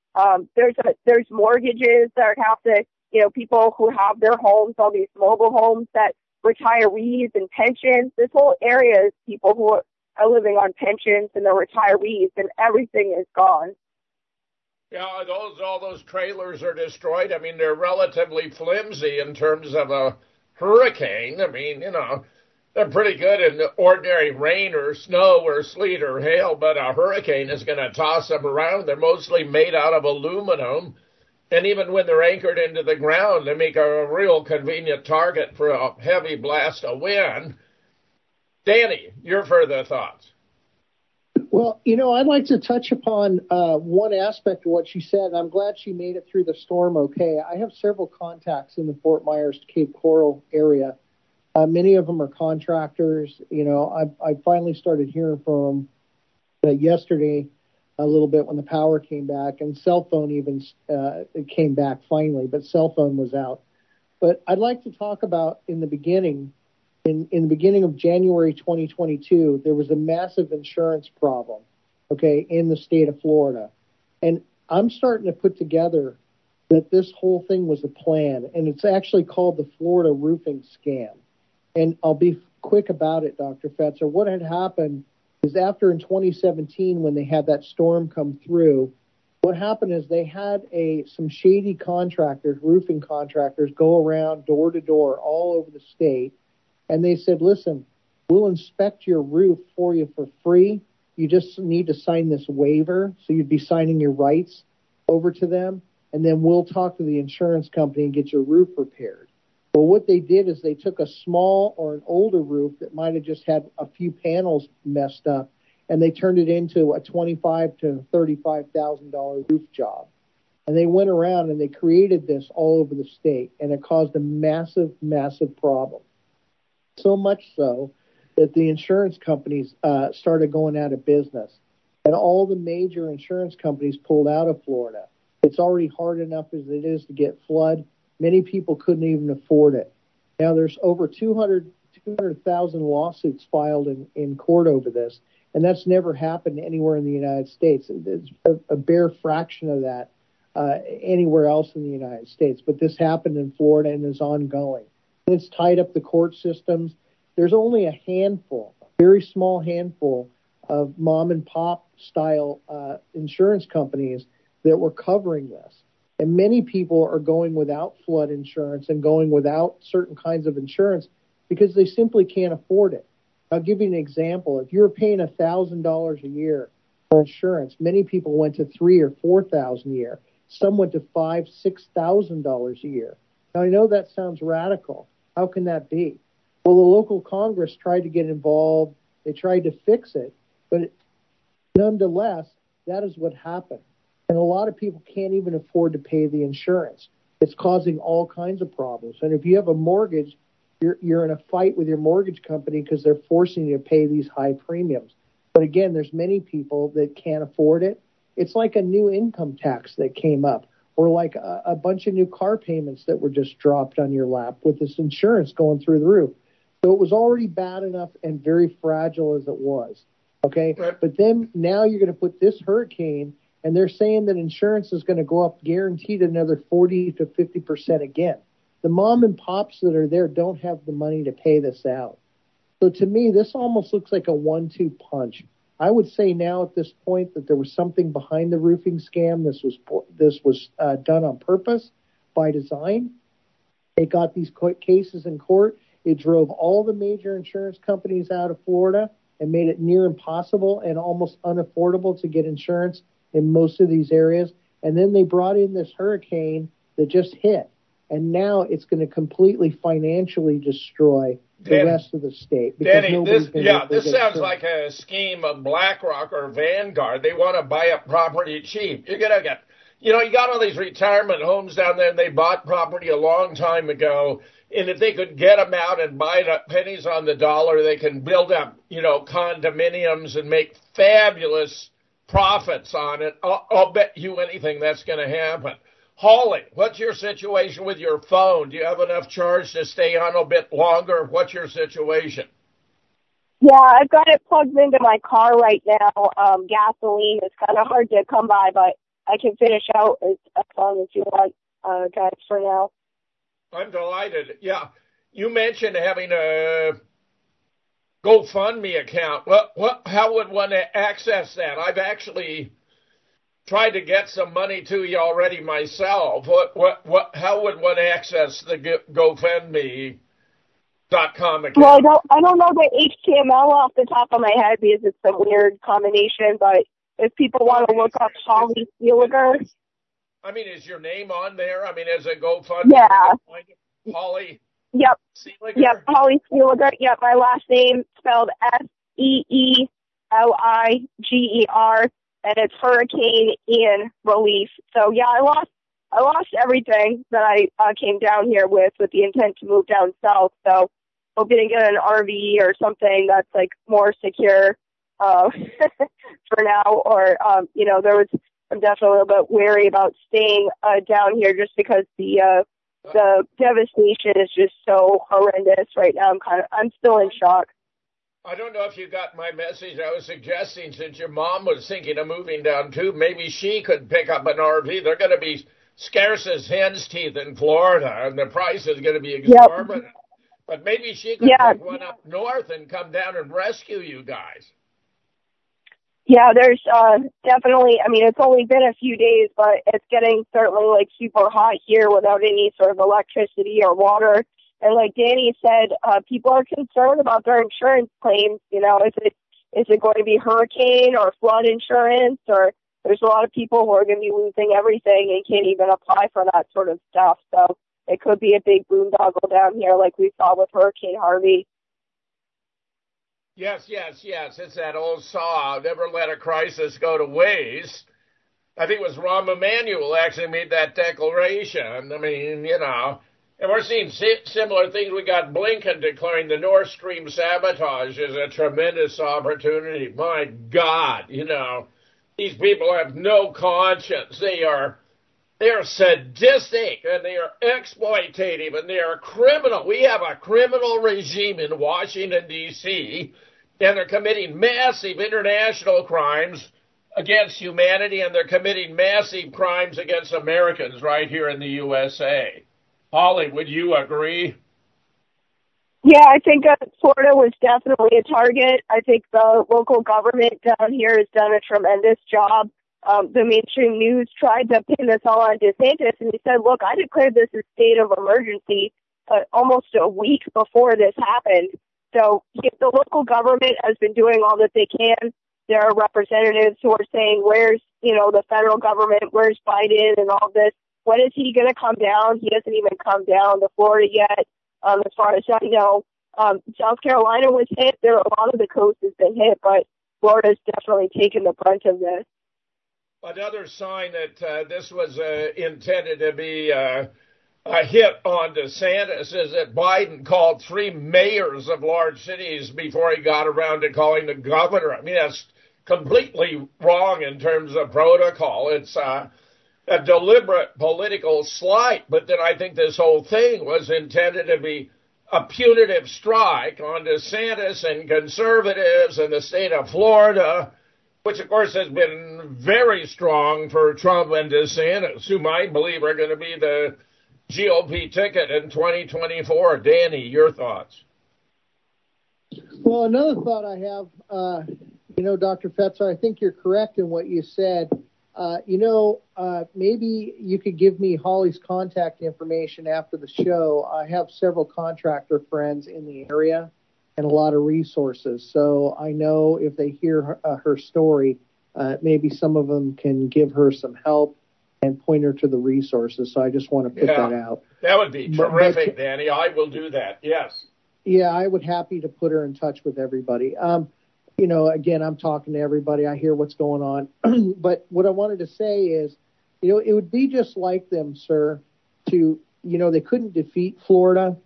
There's mortgages that have to, people who have their homes, all these mobile homes, that retirees and pensions. This whole area is people who are living on pensions and they're retirees, and everything is gone. Yeah, all those trailers are destroyed. I mean, they're relatively flimsy in terms of a hurricane. I mean, they're pretty good in the ordinary rain or snow or sleet or hail, but a hurricane is going to toss them around. They're mostly made out of aluminum, and even when they're anchored into the ground, they make a real convenient target for a heavy blast of wind. Danny, your further thoughts? Well, I'd like to touch upon one aspect of what she said. I'm glad she made it through the storm okay. I have several contacts in the Fort Myers to Cape Coral area. Many of them are contractors. I finally started hearing from them yesterday a little bit when the power came back, and cell phone even it came back finally, but cell phone was out. But I'd like to talk about in the beginning of January 2022, there was a massive insurance problem, in the state of Florida. And I'm starting to put together that this whole thing was a plan, and it's actually called the Florida roofing scam. And I'll be quick about it, Dr. Fetzer. What had happened is after in 2017, when they had that storm come through, what happened is they had some shady contractors, roofing contractors, go around door to door all over the state. And they said, listen, we'll inspect your roof for you for free. You just need to sign this waiver. So you'd be signing your rights over to them. And then we'll talk to the insurance company and get your roof repaired. Well, what they did is they took a small or an older roof that might have just had a few panels messed up, and they turned it into a $25,000 to $35,000 roof job. And they went around and they created this all over the state, and it caused a massive, massive problem. So much so that the insurance companies started going out of business, and all the major insurance companies pulled out of Florida. It's already hard enough as it is to get flood. Many people couldn't even afford it. Now there's over 200,000 lawsuits filed in court over this, and that's never happened anywhere in the United States. It's a bare fraction of that anywhere else in the United States. But this happened in Florida and is ongoing. It's tied up the court systems. There's only a handful, a very small handful of mom and pop style insurance companies that were covering this. And many people are going without flood insurance and going without certain kinds of insurance because they simply can't afford it. I'll give you an example. If you're paying $1,000 a year for insurance, many people went to $3,000 or $4,000 a year. Some went to $5,000, $6,000 a year. Now, I know that sounds radical. How can that be? Well, the local Congress tried to get involved. They tried to fix it. But nonetheless, that is what happened. And a lot of people can't even afford to pay the insurance. It's causing all kinds of problems. And if you have a mortgage, you're in a fight with your mortgage company because they're forcing you to pay these high premiums. But again, there's many people that can't afford it. It's like a new income tax that came up, or like a bunch of new car payments that were just dropped on your lap with this insurance going through the roof. So it was already bad enough and very fragile as it was. Okay. Right. But then now you're going to put this hurricane, and they're saying that insurance is going to go up guaranteed another 40 to 50% again. The mom and pops that are there don't have the money to pay this out. So to me, this almost looks like a 1-2 punch. I would say now at this point that there was something behind the roofing scam. This was done on purpose, by design. It got these cases in court. It drove all the major insurance companies out of Florida and made it near impossible and almost unaffordable to get insurance in most of these areas. And then they brought in this hurricane that just hit. And now it's going to completely financially destroy the rest of the state. Danny, this sounds like a scheme of BlackRock or Vanguard. They want to buy up property cheap. You're going to get, you got all these retirement homes down there, and they bought property a long time ago. And if they could get them out and buy it at pennies on the dollar, they can build up, condominiums and make fabulous profits on it. I'll bet you anything that's going to happen. Holly, what's your situation with your phone? Do you have enough charge to stay on a bit longer? What's your situation? Yeah, I've got it plugged into my car right now. Gasoline is kind of hard to come by, but I can finish out as long as you want, guys, for now. I'm delighted. Yeah, you mentioned having a GoFundMe account. How would one access that? I've actually tried to get some money to you already myself. How would one access the GoFundMe.com account? Well, I don't know the HTML off the top of my head because it's a weird combination, but if people want to look up Holly Seeliger. I mean, is your name on there? I mean, as a GoFundMe? Yeah. Holly? Yep. Seeliger? Yep, Holly Seeliger. Yep, my last name spelled Seeliger, and it's Hurricane Ian relief. So yeah, I lost everything that I came down here with the intent to move down south. So hoping to get an RV or something that's like more secure for now. Or I'm definitely a little bit wary about staying down here just because the devastation is just so horrendous right now. I'm still in shock. I don't know if you got my message. I was suggesting, since your mom was thinking of moving down too, maybe she could pick up an RV. They're going to be scarce as hen's teeth in Florida, and the price is going to be exorbitant. Yep. But maybe she could pick one up north and come down and rescue you guys. Yeah, there's definitely, I mean, it's only been a few days, but it's getting certainly like super hot here without any sort of electricity or water. And like Danny said, people are concerned about their insurance claims. Is it going to be hurricane or flood insurance? Or there's a lot of people who are going to be losing everything and can't even apply for that sort of stuff. So it could be a big boondoggle down here like we saw with Hurricane Harvey. Yes. It's that old saw, never let a crisis go to waste. I think it was Rahm Emanuel actually made that declaration. I mean, and we're seeing similar things. We got Blinken declaring the Nord Stream sabotage is a tremendous opportunity. My God, these people have no conscience. They are sadistic, and they are exploitative, and they are criminal. We have a criminal regime in Washington, D.C., and they're committing massive international crimes against humanity, and they're committing massive crimes against Americans right here in the USA. Holly, would you agree? Yeah, I think Florida was definitely a target. I think the local government down here has done a tremendous job. The mainstream news tried to pin this all on DeSantis, and he said, look, I declared this a state of emergency almost a week before this happened. So the local government has been doing all that they can. There are representatives who are saying, where's, the federal government, where's Biden and all this? When is he going to come down? He hasn't even come down to Florida yet, as far as I know. South Carolina was hit. A lot of the coast has been hit, but Florida's definitely taken the brunt of this. Another sign that this was intended to be a hit on DeSantis is that Biden called 3 mayors of large cities before he got around to calling the governor. I mean, that's completely wrong in terms of protocol. It's a deliberate political slight, but then I think this whole thing was intended to be a punitive strike on DeSantis and conservatives in the state of Florida, which, of course, has been very strong for Trump and DeSantis, whom I believe are going to be the GOP ticket in 2024. Danny, your thoughts? Well, another thought I have, Dr. Fetzer, I think you're correct in what you said. Maybe you could give me Holly's contact information after the show. I have several contractor friends in the area and a lot of resources. So I know if they hear her story, maybe some of them can give her some help and point her to the resources. So I just want to put that out. That would be terrific, Danny. I will do that. Yes. Yeah, I would happy to put her in touch with everybody. Again, I'm talking to everybody. I hear what's going on. But what I wanted to say is, it would be just like them, sir, to, they couldn't defeat Florida.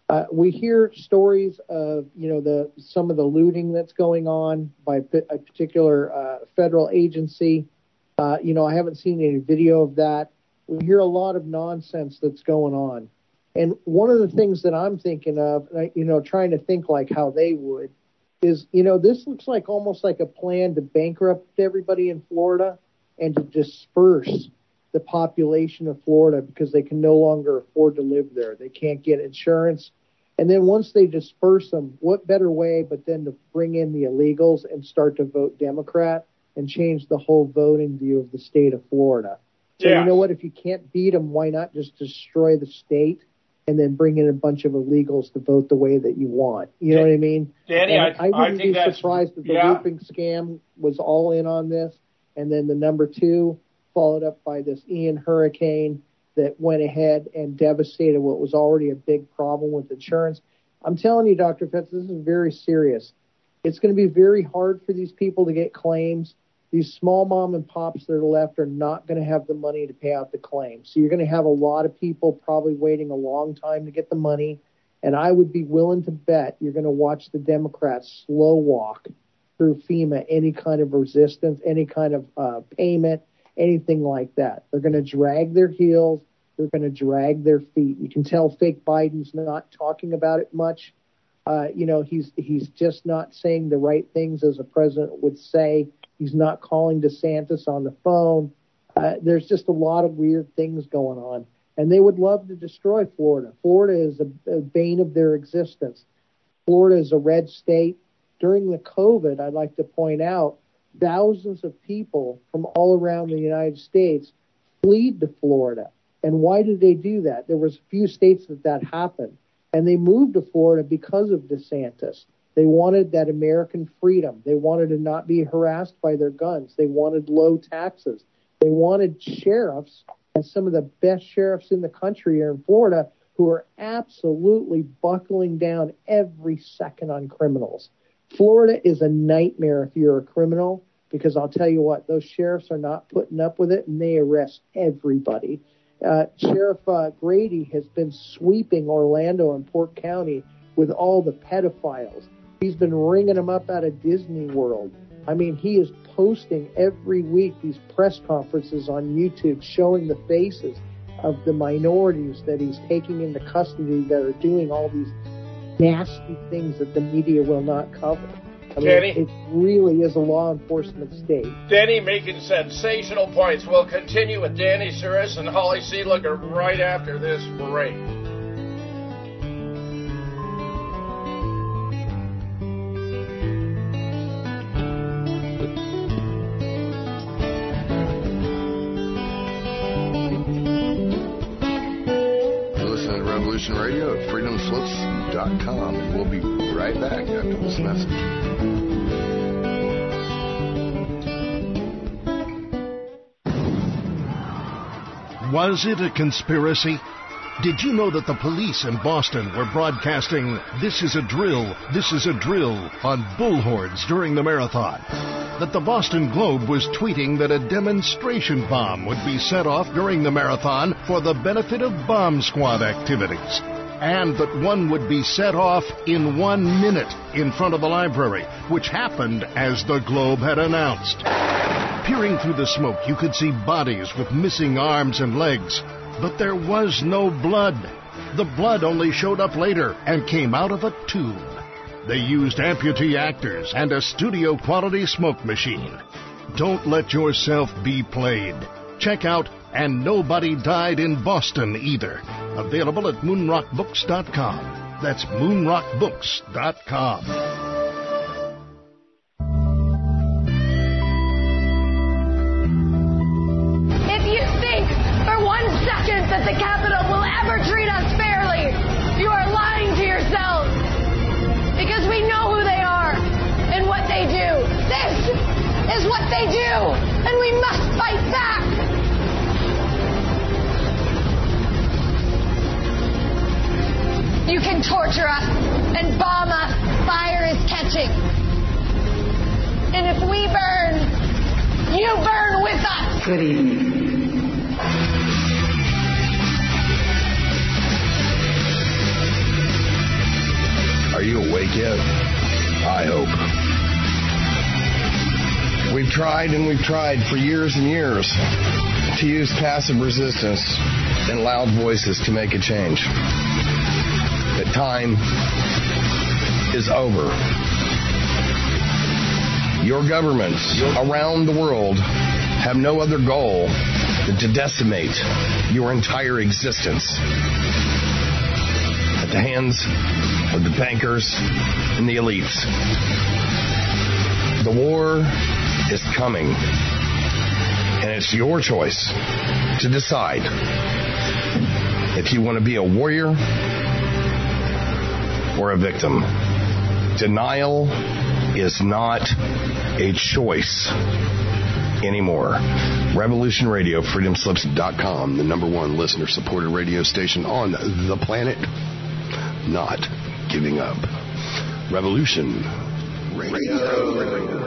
We hear stories of, some of the looting that's going on by a particular federal agency. I haven't seen any video of that. We hear a lot of nonsense that's going on. And one of the things that I'm thinking of, trying to think like how they would, is, this looks like almost like a plan to bankrupt everybody in Florida and to disperse the population of Florida because they can no longer afford to live there. They can't get insurance. And then once they disperse them, what better way but then to bring in the illegals and start to vote Democrat and change the whole voting view of the state of Florida. So You know what? If you can't beat them, why not just destroy the state and then bring in a bunch of illegals to vote the way that you want? You know what I mean? Danny, I wouldn't be surprised if the looping scam was all in on this. And then the number 2, followed up by this Ian hurricane that went ahead and devastated what was already a big problem with insurance. I'm telling you, Dr. Fetz, this is very serious. It's going to be very hard for these people to get claims. These small mom and pops that are left are not going to have the money to pay out the claims. So you're going to have a lot of people probably waiting a long time to get the money. And I would be willing to bet you're going to watch the Democrats slow walk through FEMA any kind of resistance, any kind of payment, anything like that. They're going to drag their heels. They're going to drag their feet. You can tell fake Biden's not talking about it much. He's just not saying the right things as a president would say. He's not calling DeSantis on the phone. There's just a lot of weird things going on. And they would love to destroy Florida. Florida is a bane of their existence. Florida is a red state. During the COVID, I'd like to point out, thousands of people from all around the United States fled to Florida. And why did they do that? There was a few states that happened. And they moved to Florida because of DeSantis. They wanted that American freedom. They wanted to not be harassed by their guns. They wanted low taxes. They wanted sheriffs, and some of the best sheriffs in the country are in Florida, who are absolutely buckling down every second on criminals. Florida is a nightmare if you're a criminal, because I'll tell you what, those sheriffs are not putting up with it, and they arrest everybody. Sheriff Grady has been sweeping Orlando and Port County with all the pedophiles. He's been ringing them up out of Disney World. I mean, he is posting every week these press conferences on YouTube showing the faces of the minorities that he's taking into custody that are doing all these nasty things that the media will not cover. I mean, it really is a law enforcement state. Danny making sensational points. We'll continue with Danny Suris and Holly Seelugger right after this break. Listen to Revolution Radio at freedomslips.com, and we'll be right back after this message. Was it a conspiracy? Did you know that the police in Boston were broadcasting "This is a drill, this is a drill" on bullhorns during the marathon? That the Boston Globe was tweeting that a demonstration bomb would be set off during the marathon for the benefit of bomb squad activities? And that one would be set off in 1 minute in front of the library, which happened as the Globe had announced. Peering through the smoke, you could see bodies with missing arms and legs, but there was no blood. The blood only showed up later and came out of a tube. They used amputee actors and a studio-quality smoke machine. Don't let yourself be played. Check out And Nobody Died in Boston Either. Available at moonrockbooks.com. That's moonrockbooks.com. That the Capitol will ever treat us fairly, you are lying to yourselves, because we know who they are and what they do. This is what they do, and we must fight back. You can torture us and bomb us. Fire is catching. And if we burn, you burn with us. Good evening. make it, I hope. We've tried and we've tried for years and years to use passive resistance and loud voices to make a change. The time is over. Your governments around the world have no other goal than to decimate your entire existence at the hands of the bankers and the elites. The war is coming, and it's your choice to decide if you want to be a warrior or a victim. Denial is not a choice anymore. Revolution Radio, freedomslips.com, the #1 listener-supported radio station on the planet. Not giving up. Revolution Radio.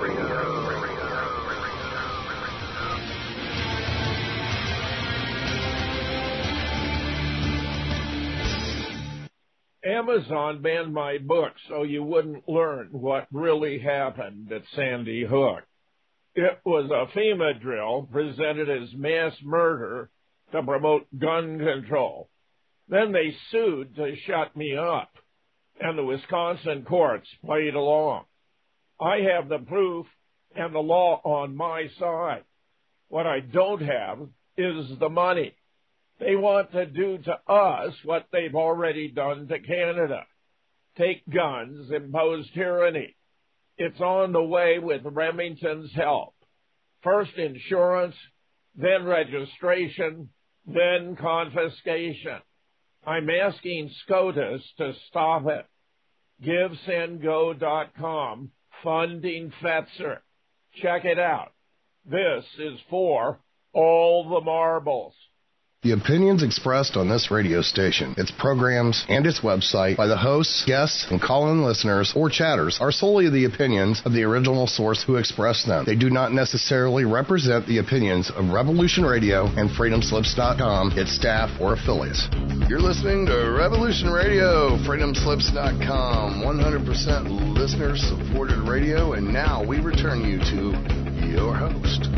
Amazon banned my book so you wouldn't learn what really happened at Sandy Hook. It was a FEMA drill presented as mass murder to promote gun control. Then they sued to shut me up, and the Wisconsin courts played along. I have the proof and the law on my side. What I don't have is the money. They want to do to us what they've already done to Canada. Take guns, impose tyranny. It's on the way with Remington's help. First insurance, then registration, then confiscation. I'm asking SCOTUS to stop it. GiveSendGo.com, funding Fetzer. Check it out. This is for all the marbles. The opinions expressed on this radio station, its programs, and its website by the hosts, guests, and call-in listeners or chatters are solely the opinions of the original source who expressed them. They do not necessarily represent the opinions of Revolution Radio and FreedomSlips.com, its staff, or affiliates. You're listening to Revolution Radio, FreedomSlips.com, 100% listener-supported radio, and now we return you to your host.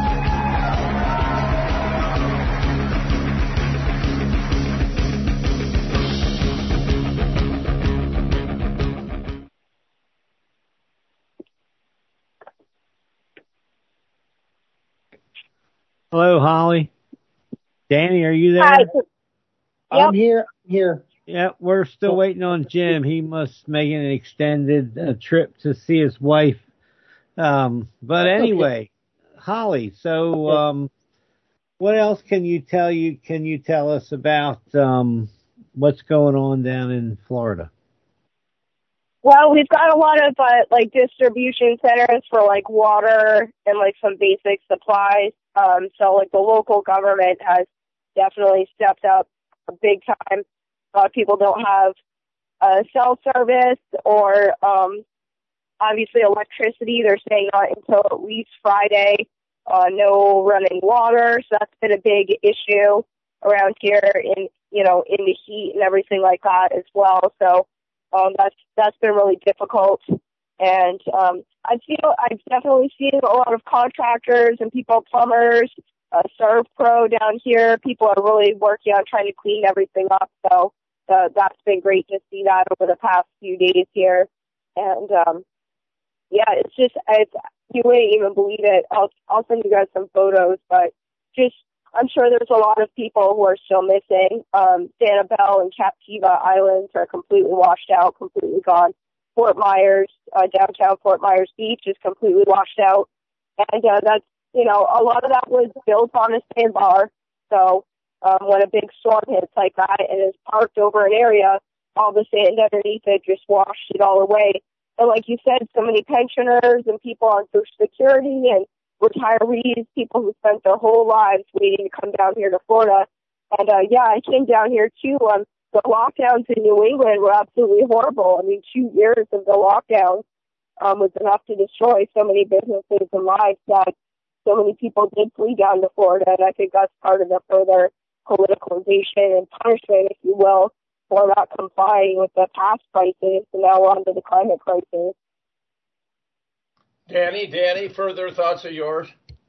Hello, Holly. Danny, are you there? Hi. I'm here. Yeah, we're still waiting on Jim. He must make an extended trip to see his wife. But anyway, Holly, so what else can you tell us about what's going on down in Florida? Well, we've got a lot of distribution centers for water and some basic supplies. So the local government has definitely stepped up big time. A lot of people don't have cell service or obviously electricity. They're saying not until at least Friday. No running water. So that's been a big issue around here in the heat and everything like that as well. So that's been really difficult. And I've definitely seen a lot of contractors and plumbers, ServPro down here. People are really working on trying to clean everything up. So that's been great to see that over the past few days here. And it's just you wouldn't even believe it. I'll send you guys some photos, but I'm sure there's a lot of people who are still missing. Sanibel and Captiva Islands are completely washed out, completely gone. Fort Myers, downtown Fort Myers Beach is completely washed out. And that's, a lot of that was built on a sandbar. So when a big storm hits like that and is parked over an area, all the sand underneath it just washed it all away. And like you said, so many pensioners and people on Social Security and retirees, people who spent their whole lives waiting to come down here to Florida. And I came down here too. The lockdowns in New England were absolutely horrible. I mean, 2 years of the lockdown was enough to destroy so many businesses and lives that so many people did flee down to Florida. And I think that's part of the further politicalization and punishment, if you will, people are not complying with the past crisis, and now we're on to the climate crisis. Danny, further thoughts of yours?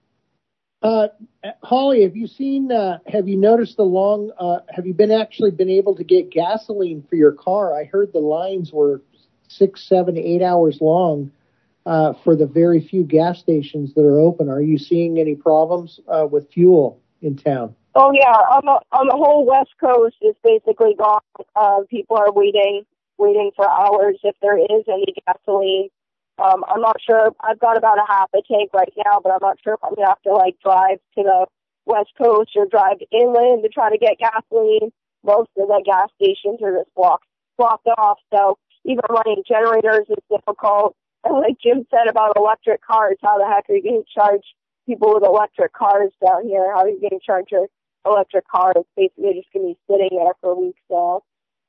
Holly, have you noticed have you been able to get gasoline for your car? I heard the lines were 6, 7, 8 hours long for the very few gas stations that are open. Are you seeing any problems with fuel in town? Oh yeah, on the whole West Coast, it's basically gone. People are waiting for hours if there is any gasoline. I'm not sure. I've got about a half a tank right now, but I'm not sure if I'm gonna have to drive to the West Coast or drive inland to try to get gasoline. Most of the gas stations are just blocked off. So even running generators is difficult. And like Jim said about electric cars, how the heck are you going to charge people with electric cars down here? How are you going to charge your electric car? It's basically just going to be sitting there for weeks now.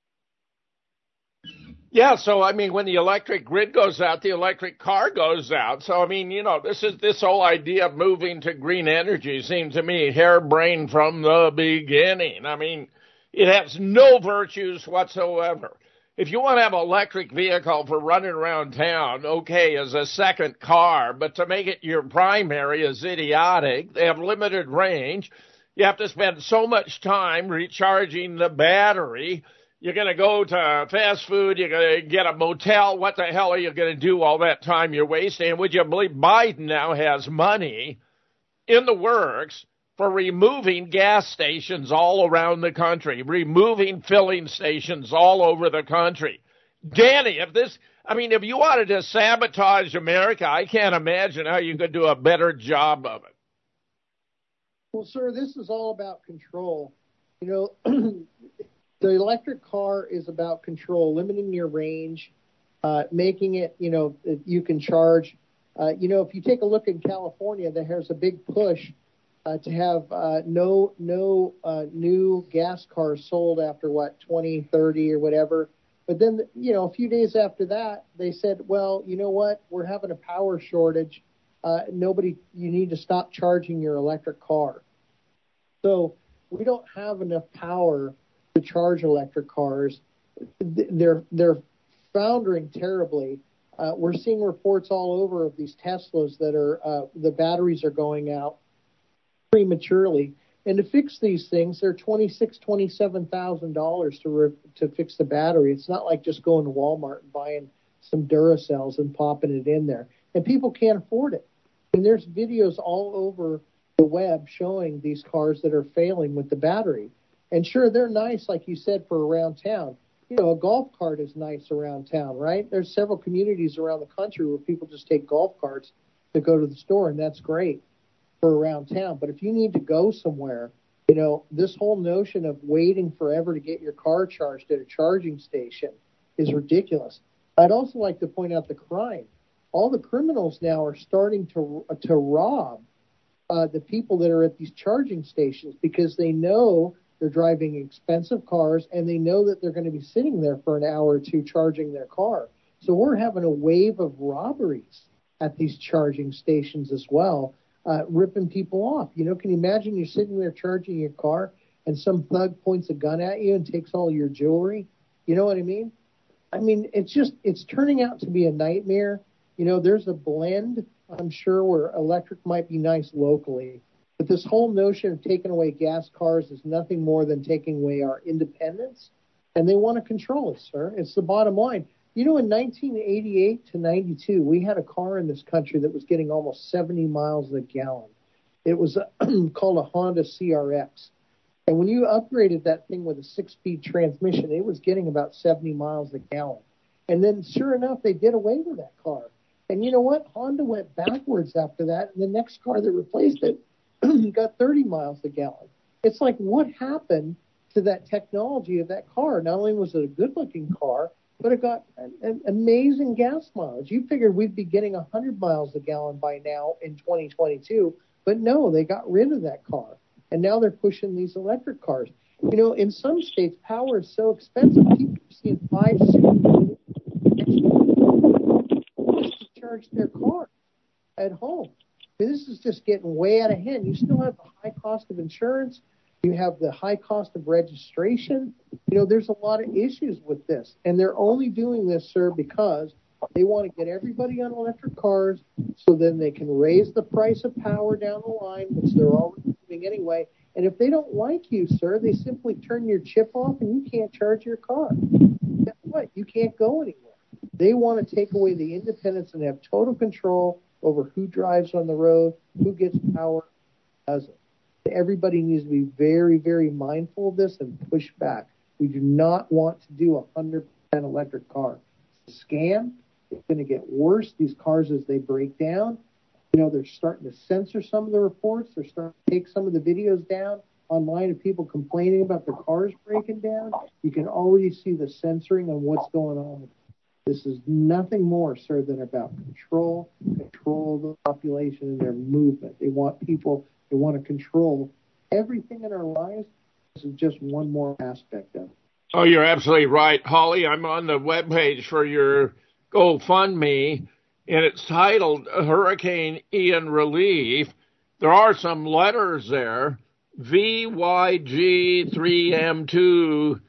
Yeah, so I mean, when the electric grid goes out, the electric car goes out. So I mean, this whole idea of moving to green energy seems to me harebrained from the beginning. I mean, it has no virtues whatsoever. If you want to have an electric vehicle for running around town, okay, as a second car, but to make it your primary is idiotic. They have limited range. You have to spend so much time recharging the battery. You're going to go to fast food. You're going to get a motel. What the hell are you going to do all that time you're wasting? And would you believe Biden now has money in the works for removing gas stations all around the country, removing filling stations all over the country? Danny, if you wanted to sabotage America, I can't imagine how you could do a better job of it. Well, sir, this is all about control. The electric car is about control, limiting your range, making it, you can charge. If you take a look in California, there's a big push to have no new gas cars sold after 2030 or whatever. But then, a few days after that, they said, well, you know what? We're having a power shortage. You need to stop charging your electric car. So we don't have enough power to charge electric cars. They're foundering terribly. We're seeing reports all over of these Teslas that are the batteries are going out prematurely. And to fix these things, they're $26,000, $27,000 to fix the battery. It's not like just going to Walmart and buying some Duracells and popping it in there. And people can't afford it. And there's videos all over the web showing these cars that are failing with the battery. And sure, they're nice, like you said, for around town. A golf cart is nice around town, right? There's several communities around the country where people just take golf carts to go to the store, and that's great for around town. But if you need to go somewhere, this whole notion of waiting forever to get your car charged at a charging station is ridiculous. I'd also like to point out the crime. All the criminals now are starting to rob the people that are at these charging stations because they know they're driving expensive cars, and they know that they're going to be sitting there for an hour or two charging their car. So we're having a wave of robberies at these charging stations as well, ripping people off. Can you imagine you're sitting there charging your car and some thug points a gun at you and takes all your jewelry? You know what I mean? It's turning out to be a nightmare. There's a blend, I'm sure, where electric might be nice locally. But this whole notion of taking away gas cars is nothing more than taking away our independence, and they want to control us, sir. It's the bottom line. In 1988 to 92, we had a car in this country that was getting almost 70 miles a gallon. It was called a Honda CRX. And when you upgraded that thing with a 6-speed transmission, it was getting about 70 miles a gallon. And then, sure enough, they did away with that car. And you know what? Honda went backwards after that, and the next car that replaced it got 30 miles a gallon. It's like, what happened to that technology of that car? Not only was it a good-looking car, but it got an amazing gas mileage. You figured we'd be getting 100 miles a gallon by now in 2022, but no, they got rid of that car. And now they're pushing these electric cars. In some states, power is so expensive, people are seeing 5, 6 to charge their car at home. This is just getting way out of hand. You still have the high cost of insurance. You have the high cost of registration. You know, there's a lot of issues with this. And they're only doing this, sir, because they want to get everybody on electric cars so then they can raise the price of power down the line, which they're already doing anyway. And if they don't like you, sir, they simply turn your chip off and you can't charge your car. Guess what? You can't go anywhere. They want to take away the independence and have total control over who drives on the road, who gets power, who doesn't. Everybody needs to be very, very mindful of this and push back. We do not want to do a 100% electric car. It's a scam. It's going to get worse. These cars, as they break down, you know, they're starting to censor some of the reports. They're starting to take some of the videos down online of people complaining about their cars breaking down. You can already see the censoring on what's going on. This is nothing more, sir, than about control of the population and their movement. They want people, they want to control everything in our lives. This is just one more aspect of it. Oh, you're absolutely right, Holly. I'm on the webpage for your GoFundMe, and it's titled Hurricane Ian Relief. There are some letters there, VYG3M2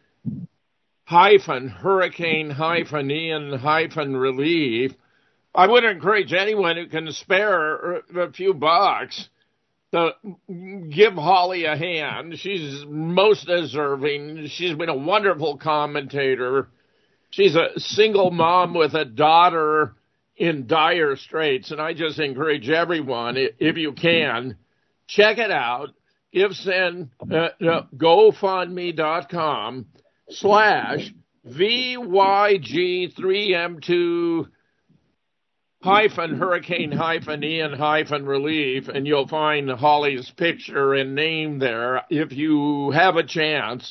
Hurricane Ian Relief. I would encourage anyone who can spare a few bucks to give Holly a hand. She's most deserving. She's been a wonderful commentator. She's a single mom with a daughter in dire straits, and I just encourage everyone, if you can, check it out. Send GoFundMe.com/VYG3M2 Hurricane Ian Relief, and you'll find Holly's picture and name there. If you have a chance,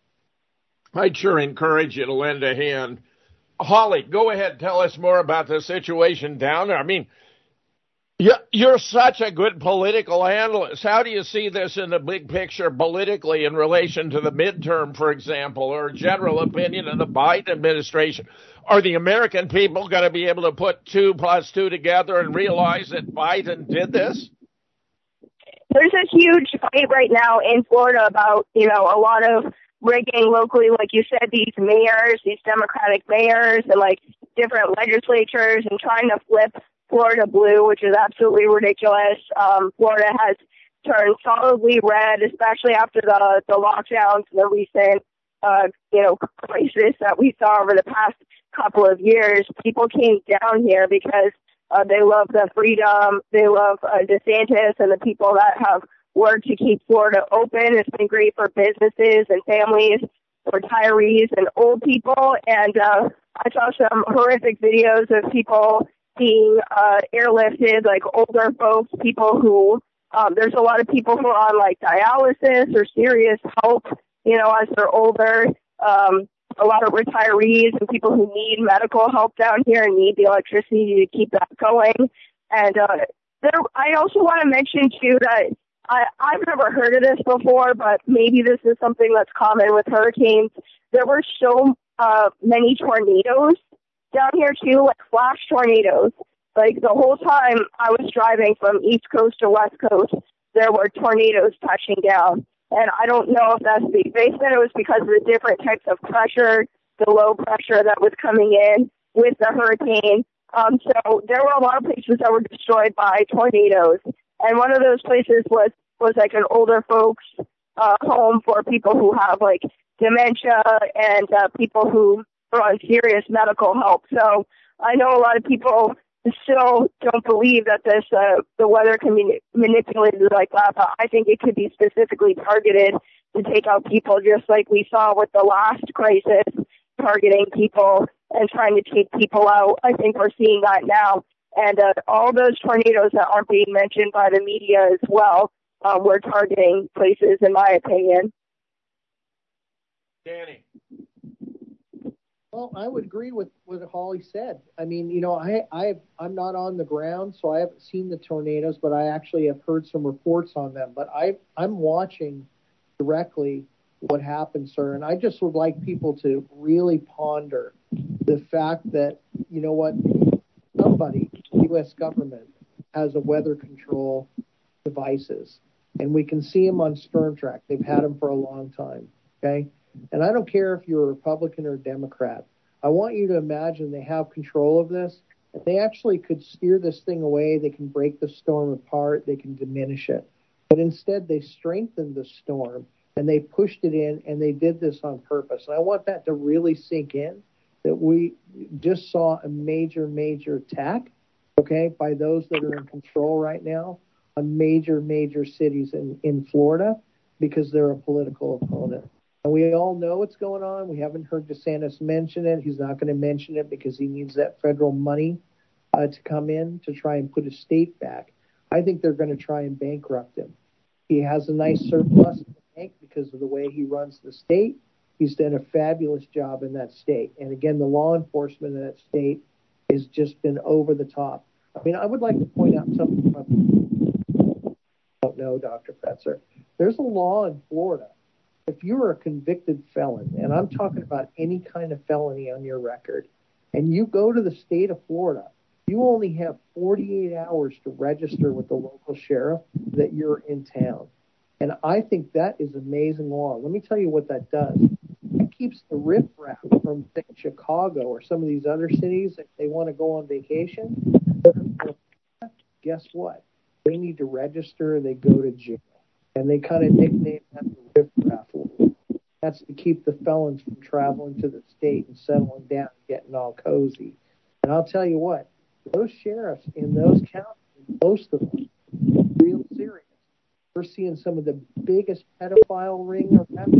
I'd sure encourage you to lend a hand. Holly, go ahead, tell us more about the situation down there. I mean, you're such a good political analyst. How do you see this in the big picture politically in relation to the midterm, for example, or general opinion of the Biden administration? Are the American people going to be able to put 2 + 2 together and realize that Biden did this? There's a huge fight right now in Florida about, you know, a lot of rigging locally, like you said, these mayors, these Democratic mayors, and like different legislatures, and trying to flip Florida blue, which is absolutely ridiculous. Florida has turned solidly red, especially after the lockdowns, the recent, crisis that we saw over the past couple of years. People came down here because they love the freedom. They love DeSantis and the people that have worked to keep Florida open. It's been great for businesses and families, retirees and old people. And I saw some horrific videos of people being airlifted, like older folks, people who, there's a lot of people who are on like dialysis or serious help, you know, as they're older. A lot of retirees and people who need medical help down here and need the electricity to keep that going. And I also want to mention, too, that I've never heard of this before, but maybe this is something that's common with hurricanes. There were so many tornadoes down here, too, like flash tornadoes. Like the whole time I was driving from East Coast to West Coast, there were tornadoes touching down. And I don't know if that's they said it was because of the different types of pressure, the low pressure that was coming in with the hurricane. So there were a lot of places that were destroyed by tornadoes. And one of those places was like an older folks home for people who have like dementia and people who are on serious medical help. So I know a lot of people still don't believe that this the weather can be manipulated like that, but I think it could be specifically targeted to take out people, just like we saw with the last crisis, targeting people and trying to take people out. I think we're seeing that now. And all those tornadoes that aren't being mentioned by the media as well, were targeting places, in my opinion. Danny. Well, I would agree with what Holly said. I mean, you know, I'm not on the ground, so I haven't seen the tornadoes, but I actually have heard some reports on them. But I'm watching directly what happens, sir, and I just would like people to really ponder the fact that, you know what, somebody, the U.S. government, has a weather control devices. And we can see them on Storm Track. They've had them for a long time, okay? And I don't care if you're a Republican or a Democrat. I want you to imagine they have control of this, and they actually could steer this thing away. They can break the storm apart. They can diminish it. But instead, they strengthened the storm, and they pushed it in, and they did this on purpose. And I want that to really sink in, that we just saw a major, major attack, okay, by those that are in control right now on major, major cities in Florida because they're a political opponent. And we all know what's going on. We haven't heard DeSantis mention it. He's not going to mention it because he needs that federal money to come in to try and put his state back. I think they're going to try and bankrupt him. He has a nice surplus in the bank because of the way he runs the state. He's done a fabulous job in that state. And again, the law enforcement in that state has just been over the top. I mean, I would like to point out something about don't know, Dr. Fetzer. There's a law in Florida. If you're a convicted felon, and I'm talking about any kind of felony on your record, and you go to the state of Florida, you only have 48 hours to register with the local sheriff that you're in town. And I think that is amazing law. Let me tell you what that does. It keeps the riffraff from, say, Chicago or some of these other cities, if they want to go on vacation. Guess what? They need to register, they go to jail. And they kind of nickname that the riffraff rule. That's to keep the felons from traveling to the state and settling down and getting all cozy. And I'll tell you what, those sheriffs in those counties, most of them, real serious. We're seeing some of the biggest pedophile ring around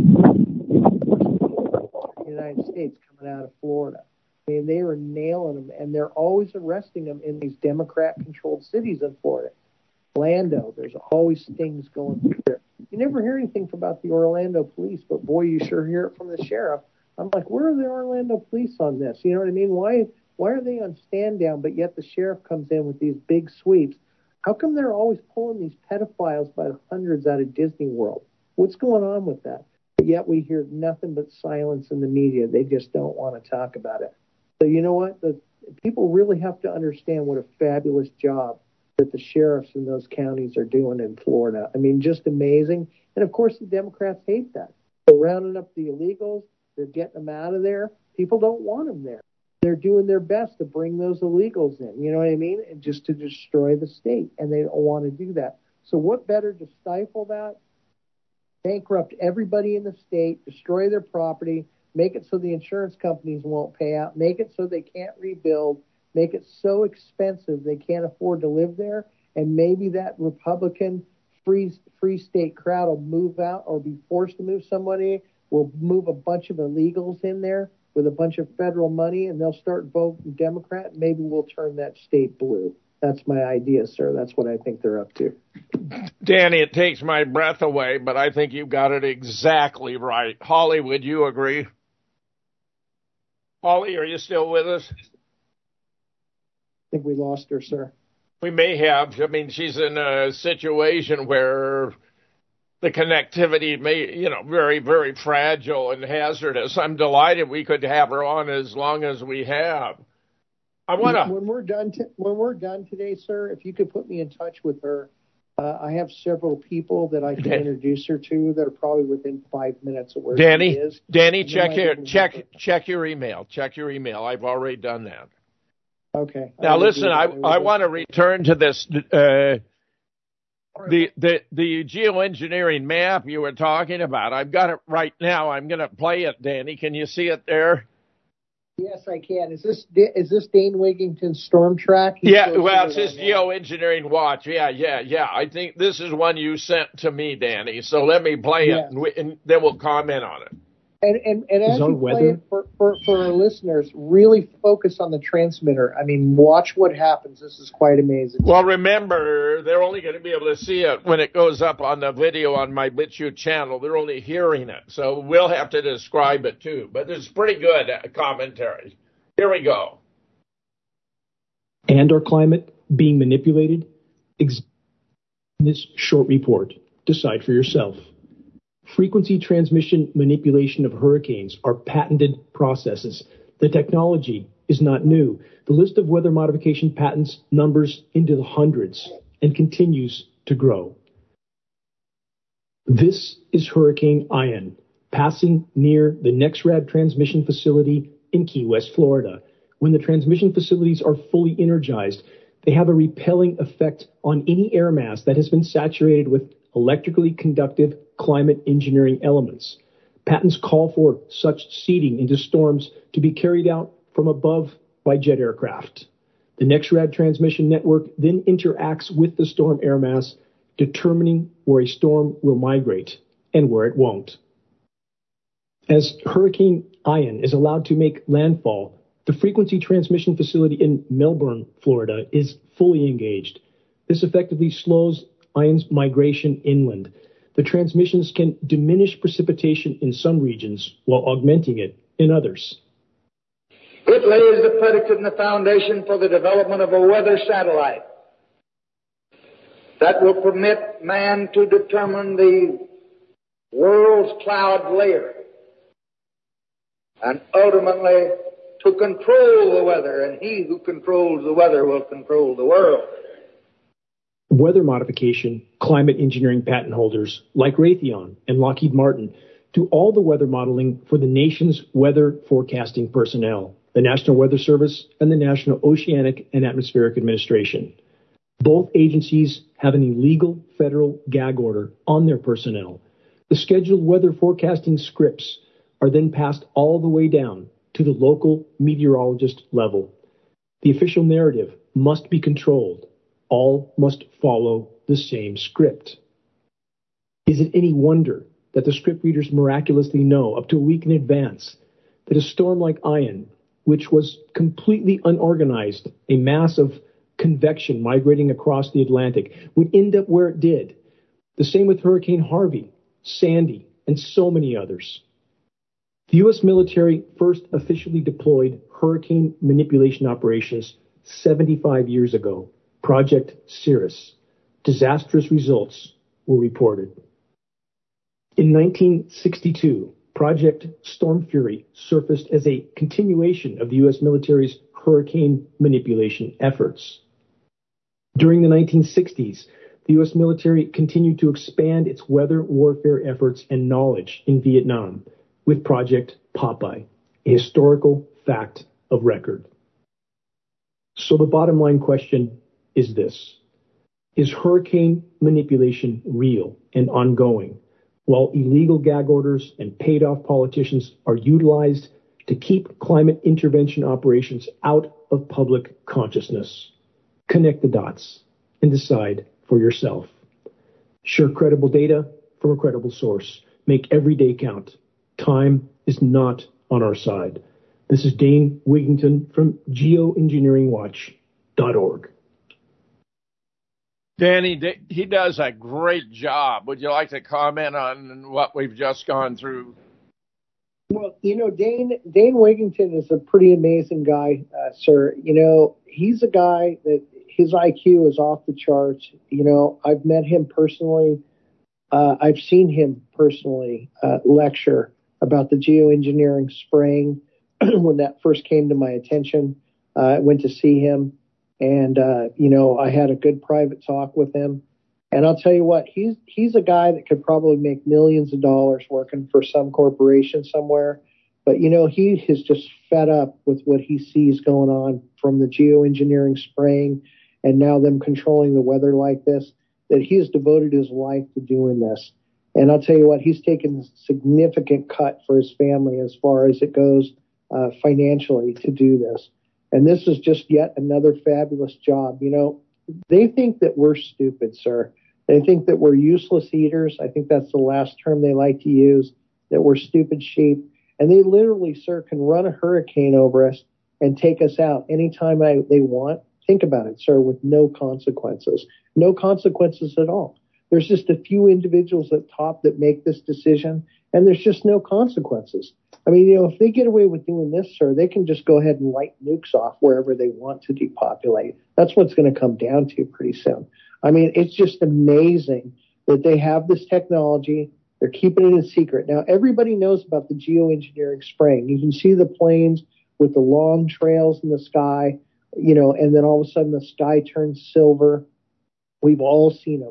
the United States coming out of Florida. I mean, they were nailing them, and they're always arresting them in these Democrat-controlled cities in Florida. Orlando, there's always things going through there. You never hear anything about the Orlando police, but boy, you sure hear it from the sheriff. I'm like, where are the Orlando police on this? You know what I mean? Why are they on stand down, but yet the sheriff comes in with these big sweeps? How come they're always pulling these pedophiles by the hundreds out of Disney World? What's going on with that? But yet we hear nothing but silence in the media. They just don't want to talk about it. So you know what? The people really have to understand what a fabulous job that the sheriffs in those counties are doing in Florida. I mean, just amazing. And of course, the Democrats hate that. They're rounding up the illegals. They're getting them out of there. People don't want them there. They're doing their best to bring those illegals in, you know what I mean? And just to destroy the state. And they don't want to do that. So what better to stifle that? Bankrupt everybody in the state, destroy their property, make it so the insurance companies won't pay out, make it so they can't rebuild, make it so expensive they can't afford to live there, and maybe that Republican free state crowd will move out or be forced to move somebody, will move a bunch of illegals in there with a bunch of federal money, and they'll start voting Democrat, and maybe we'll turn that state blue. That's my idea, sir. That's what I think they're up to. Danny, it takes my breath away, but I think you got it exactly right. Holly, would you agree? Holly, are you still with us? I think we lost her, sir. We may have. I mean, she's in a situation where the connectivity may, very, very fragile and hazardous. I'm delighted we could have her on as long as we have. When we're done today, sir, if you could put me in touch with her, I have several people that I can introduce her to that are probably within 5 minutes of where she is. Danny, check your email. Check your email. I've already done that. Okay. Now listen, I want to return to this the geoengineering map you were talking about. I've got it right now. I'm going to play it, Danny. Can you see it there? Yes, I can. Is this Dane Wigington's Storm Track? It says Geoengineering Watch. Yeah. I think this is one you sent to me, Danny. So let me play it, and then we'll comment on it. And as you play it for our listeners, really focus on the transmitter. I mean, watch what happens. This is quite amazing. Well, remember, they're only going to be able to see it when it goes up on the video on my BitChute channel. They're only hearing it, so we'll have to describe it too. But it's pretty good commentary. Here we go. And our climate being manipulated? In this short report, decide for yourself. Frequency transmission manipulation of hurricanes are patented processes. The technology is not new. The list of weather modification patents numbers into the hundreds and continues to grow. This is Hurricane Ian, passing near the NexRad transmission facility in Key West, Florida. When the transmission facilities are fully energized, they have a repelling effect on any air mass that has been saturated with electrically conductive climate engineering elements. Patents call for such seeding into storms to be carried out from above by jet aircraft. The NexRad transmission network then interacts with the storm air mass, determining where a storm will migrate and where it won't. As Hurricane Ian is allowed to make landfall, the frequency transmission facility in Melbourne, Florida, is fully engaged. This effectively slows Ian's migration inland. The transmissions can diminish precipitation in some regions while augmenting it in others. It lays the predicate and the foundation for the development of a weather satellite that will permit man to determine the world's cloud layer and ultimately to control the weather, and he who controls the weather will control the world. Weather modification, climate engineering patent holders like Raytheon and Lockheed Martin do all the weather modeling for the nation's weather forecasting personnel, the National Weather Service and the National Oceanic and Atmospheric Administration. Both agencies have an illegal federal gag order on their personnel. The scheduled weather forecasting scripts are then passed all the way down to the local meteorologist level. The official narrative must be controlled. All must follow the same script. Is it any wonder that the script readers miraculously know up to a week in advance that a storm like Ian, which was completely unorganized, a mass of convection migrating across the Atlantic, would end up where it did? The same with Hurricane Harvey, Sandy, and so many others. The U.S. military first officially deployed hurricane manipulation operations 75 years ago, Project Cirrus. Disastrous results were reported. In 1962, Project Storm Fury surfaced as a continuation of the U.S. military's hurricane manipulation efforts. During the 1960s, the U.S. military continued to expand its weather warfare efforts and knowledge in Vietnam with Project Popeye, a historical fact of record. So the bottom line question is this: is hurricane manipulation real and ongoing, while illegal gag orders and paid-off politicians are utilized to keep climate intervention operations out of public consciousness? Connect the dots and decide for yourself. Share credible data from a credible source. Make every day count. Time is not on our side. This is Dane Wigington from geoengineeringwatch.org. Danny, he does a great job. Would you like to comment on what we've just gone through? Well, Dane Wigington is a pretty amazing guy, sir. He's a guy that his IQ is off the charts. I've met him personally. I've seen him personally lecture about the geoengineering spraying when that first came to my attention. I went to see him, and I had a good private talk with him. And I'll tell you what, he's a guy that could probably make millions of dollars working for some corporation somewhere. But he is just fed up with what he sees going on from the geoengineering spraying and now them controlling the weather like this, that he has devoted his life to doing this. And I'll tell you what, he's taken a significant cut for his family as far as it goes financially to do this. And this is just yet another fabulous job. They think that we're stupid, sir. They think that we're useless eaters. I think that's the last term they like to use, that we're stupid sheep. And they literally, sir, can run a hurricane over us and take us out anytime they want. Think about it, sir, with no consequences. No consequences at all. There's just a few individuals at top that make this decision, and there's just no consequences. I mean, if they get away with doing this, sir, they can just go ahead and light nukes off wherever they want to depopulate. That's what's going to come down to pretty soon. I mean, it's just amazing that they have this technology. They're keeping it a secret. Now, everybody knows about the geoengineering spraying. You can see the planes with the long trails in the sky, and then all of a sudden the sky turns silver. We've all seen them.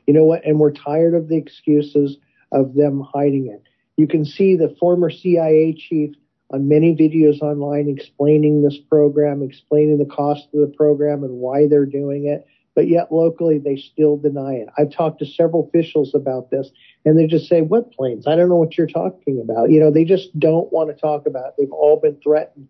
You know what? And we're tired of the excuses of them hiding it. You can see the former CIA chief on many videos online explaining this program, explaining the cost of the program and why they're doing it. But yet locally, they still deny it. I've talked to several officials about this, and they just say, what planes? I don't know what you're talking about. You know, they just don't want to talk about it. They've all been threatened.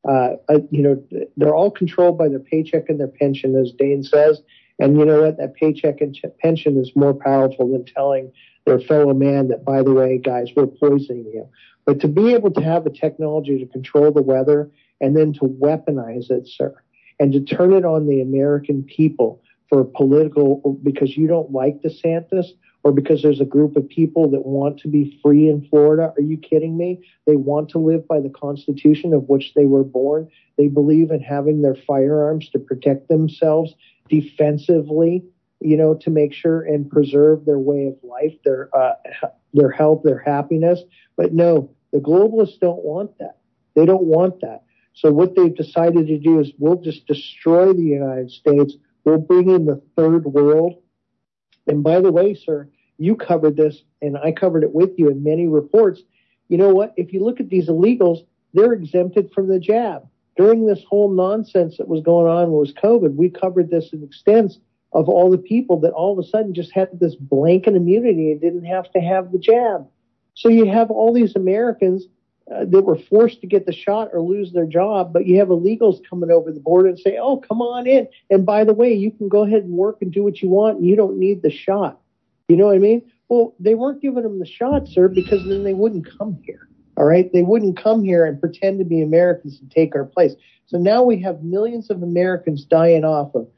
You know, they're all controlled by their paycheck and their pension, as Dane says. And you know what? That paycheck and pension is more powerful than telling their fellow man that, by the way, guys, we're poisoning you. But to be able to have the technology to control the weather and then to weaponize it, sir, and to turn it on the American people for political, because you don't like DeSantis or because there's a group of people that want to be free in Florida. Are you kidding me? They want to live by the Constitution of which they were born. They believe in having their firearms to protect themselves defensively, you know, to make sure and preserve their way of life, their health, their happiness. But no, the globalists don't want that. They don't want that. So what they've decided to do is we'll just destroy the United States. We'll bring in the third world. And by the way, sir, you covered this, and I covered it with you in many reports. You know what? If you look at these illegals, they're exempted from the jab. During this whole nonsense that was going on was COVID, we covered this in extent of all the people that all of a sudden just had this blanket immunity and didn't have to have the jab. So you have all these Americans that were forced to get the shot or lose their job, but you have illegals coming over the border and say, oh, come on in. And by the way, you can go ahead and work and do what you want, and you don't need the shot. You know what I mean? Well, they weren't giving them the shot, sir, because then they wouldn't come here. All right? They wouldn't come here and pretend to be Americans and take our place. So now we have millions of Americans dying off of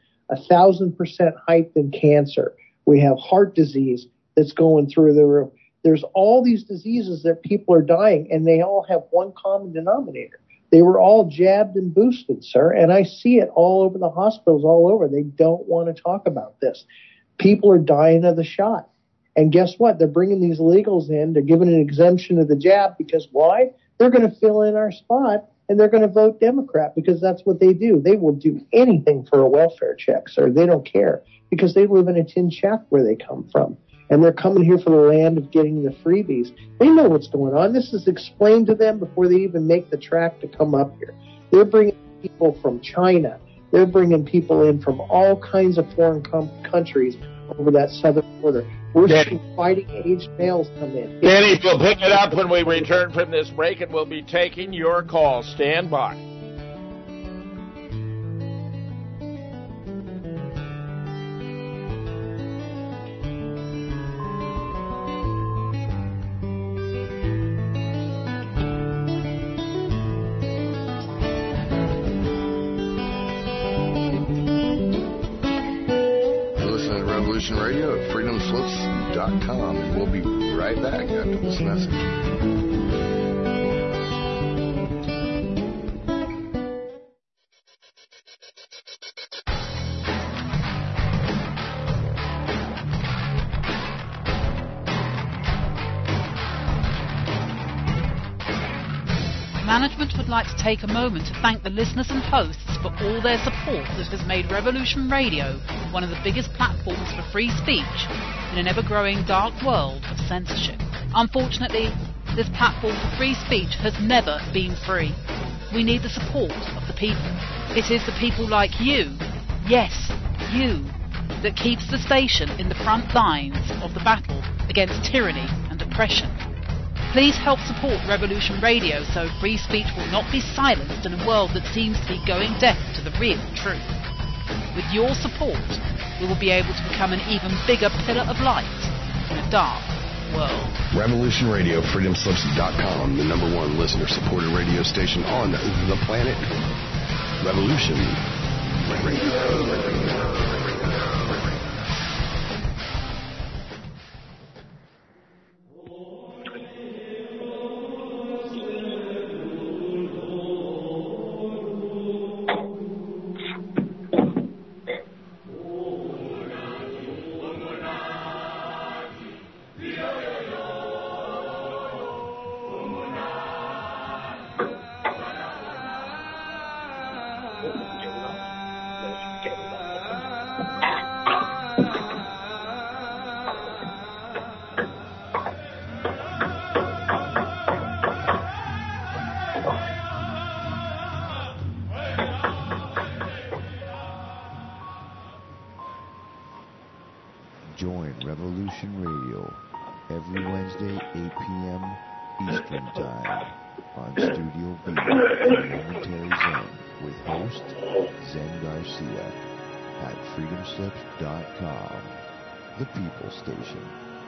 1,000% height in cancer. We have heart disease that's going through the roof. There's all these diseases that people are dying, and they all have one common denominator. They were all jabbed and boosted, sir, and I see it all over the hospitals all over. They don't want to talk about this. People are dying of the shot. And guess what? They're bringing these illegals in. They're giving an exemption of the jab because why? They're going to fill in our spot, and they're going to vote Democrat because that's what they do. They will do anything for a welfare check, sir. They don't care because they live in a tin shack where they come from. And they're coming here for the land of getting the freebies. They know what's going on. This is explained to them before they even make the track to come up here. They're bringing people from China. They're bringing people in from all kinds of foreign countries over that southern border. We're seeing fighting-age males come in. Danny, we'll pick it up when we return from this break, and we'll be taking your calls. Stand by. Radio at freedomslips.com, and we'll be right back after this message. Management would like to take a moment to thank the listeners and hosts for all their support that has made Revolution Radio one of the biggest platforms for free speech in an ever-growing dark world of censorship. Unfortunately, this platform for free speech has never been free. We need the support of the people. It is the people like you, yes, you, that keeps the station in the front lines of the battle against tyranny and oppression. Please help support Revolution Radio so free speech will not be silenced in a world that seems to be going deaf to the real truth. With your support, we will be able to become an even bigger pillar of light in a dark world. Revolution Radio, freedomslips.com, the #1 listener-supported radio station on the planet. Revolution Radio. every Wednesday, 8 p.m. Eastern Time on Studio B, the Momentary Zen, with host Zen Garcia at freedomslips.com, the People Station.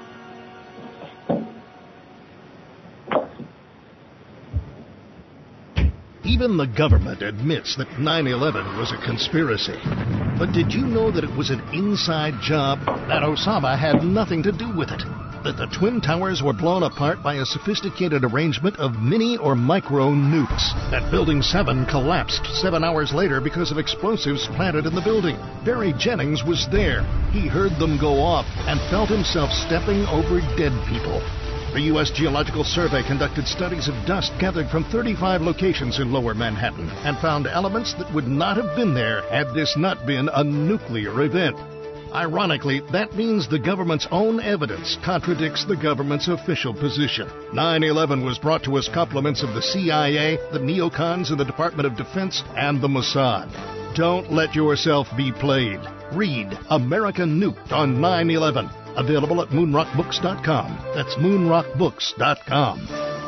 Even the government admits that 9/11 was a conspiracy. But did you know that it was an inside job? That Osama had nothing to do with it? That the Twin Towers were blown apart by a sophisticated arrangement of mini or micro nukes? That Building 7 collapsed 7 hours later because of explosives planted in the building? Barry Jennings was there. He heard them go off and felt himself stepping over dead people. The U.S. Geological Survey conducted studies of dust gathered from 35 locations in Lower Manhattan and found elements that would not have been there had this not been a nuclear event. Ironically, that means the government's own evidence contradicts the government's official position. 9/11 was brought to us compliments of the CIA, the neocons in the Department of Defense, and the Mossad. Don't let yourself be played. Read American Nuked on 9/11. Available at moonrockbooks.com. That's moonrockbooks.com.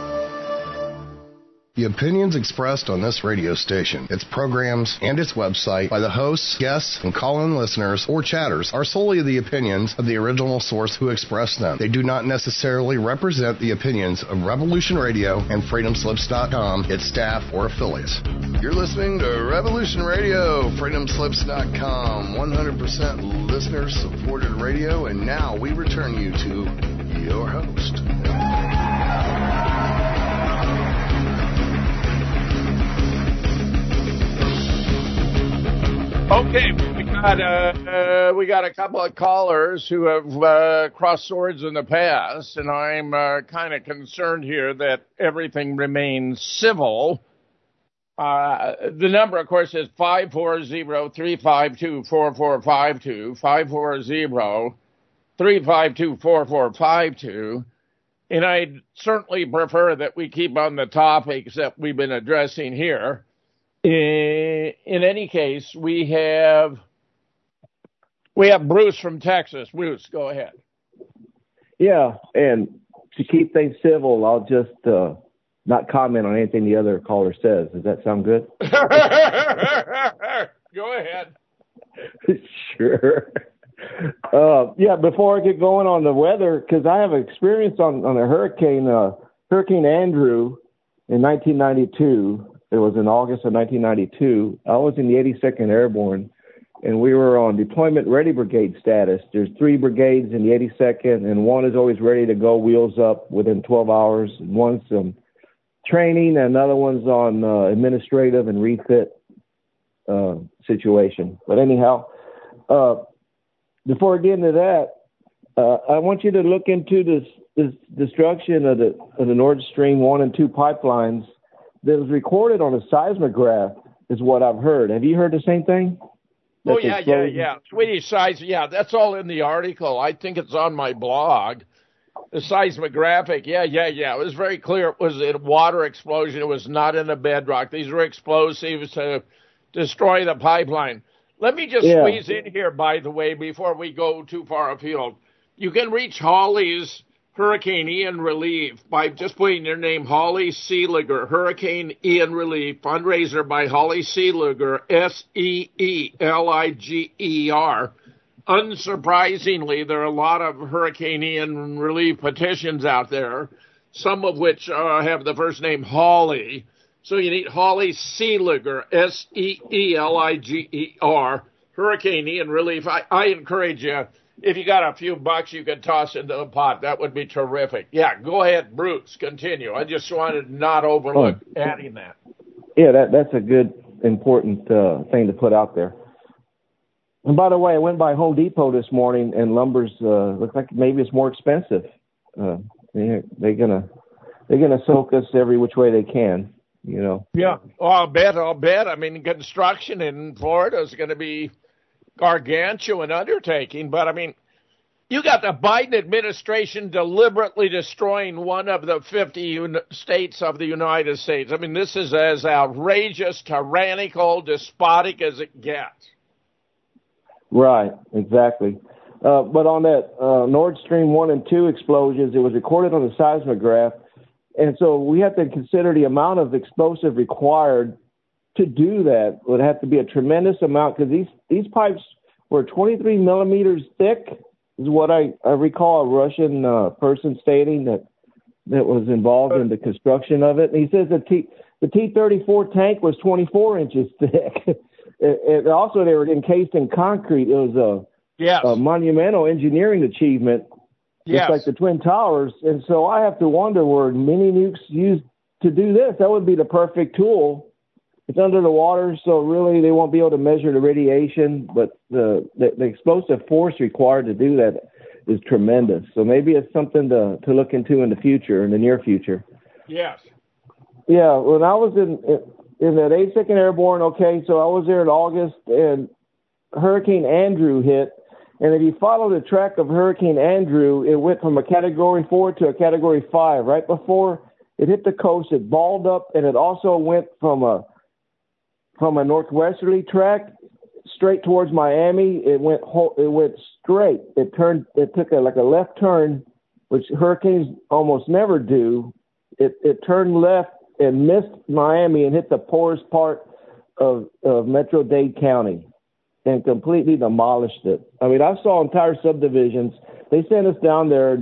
The opinions expressed on this radio station, its programs, and its website by the hosts, guests, and call-in listeners or chatters are solely the opinions of the original source who expressed them. They do not necessarily represent the opinions of Revolution Radio and freedomslips.com, its staff, or affiliates. You're listening to Revolution Radio, freedomslips.com, 100% listener-supported radio, and now we return you to your host. Okay, we got a couple of callers who have crossed swords in the past, and I'm kind of concerned here that everything remains civil. The number, of course, is 540-352-4452, 540-352-4452, and I'd certainly prefer that we keep on the topics that we've been addressing here. In any case, we have Bruce from Texas. Bruce, go ahead. Yeah, and to keep things civil, I'll just not comment on anything the other caller says. Does that sound good? Go ahead. Sure. Yeah, before I get going on the weather, because I have experience on a hurricane, Hurricane Andrew in 1992. It was in August of 1992. I was in the 82nd Airborne, and we were on deployment ready brigade status. There's 3 brigades in the 82nd, and one is always ready to go, wheels up within 12 hours. One's training, and another one's on administrative and refit situation. But anyhow, before I get into that, I want you to look into this destruction of the Nord Stream 1 and 2 pipelines that was recorded on a seismograph, is what I've heard. Have you heard the same thing? Oh, yeah. Swedish seismic, yeah, that's all in the article. I think it's on my blog. The seismographic, yeah. It was very clear it was a water explosion. It was not in the bedrock. These were explosives to destroy the pipeline. Let me just squeeze in here, by the way, before we go too far afield. You can reach Hawley's Hurricane Ian Relief by just putting your name, Holly Seeliger, Hurricane Ian Relief, fundraiser by Holly Seeliger, Seeliger. Unsurprisingly, there are a lot of Hurricane Ian Relief petitions out there, some of which have the first name Holly. So you need Holly Seeliger, Seeliger, Hurricane Ian Relief. I encourage you, if you got a few bucks, you could toss into the pot. That would be terrific. Yeah, go ahead, Bruce. Continue. I just wanted to not overlook adding that. Yeah, that's a good, important thing to put out there. And by the way, I went by Home Depot this morning, and lumber's looks like maybe it's more expensive. They're gonna soak us every which way they can, you know. Yeah, I'll bet. I mean, construction in Florida is going to be gargantuan undertaking, but I mean, you got the Biden administration deliberately destroying one of the 50 states of the United States. I mean, this is as outrageous, tyrannical, despotic as it gets. Right, exactly. But on that Nord Stream 1 and 2 explosions, it was recorded on the seismograph. And so we have to consider the amount of explosive required to do that. It would have to be a tremendous amount, because these pipes were 23 millimeters thick, is what I recall a Russian person stating that was involved in the construction of it. And he says the T-34 tank was 24 inches thick. And also, they were encased in concrete. It was a monumental engineering achievement, just like the Twin Towers. And so I have to wonder, were mini nukes used to do this? That would be the perfect tool. It's under the water, so really they won't be able to measure the radiation, but the explosive force required to do that is tremendous. So maybe it's something to look into in the future, in the near future. Yes. Yeah, when I was in that 82nd Airborne, so I was there in August, and Hurricane Andrew hit. And if you follow the track of Hurricane Andrew, it went from a Category 4 to a Category 5. Right before it hit the coast, it balled up, and it also went from a northwesterly track straight towards Miami. It went straight. It took a left turn, which hurricanes almost never do. It turned left and missed Miami and hit the poorest part of Metro-Dade County and completely demolished it. I mean, I saw entire subdivisions. They sent us down there,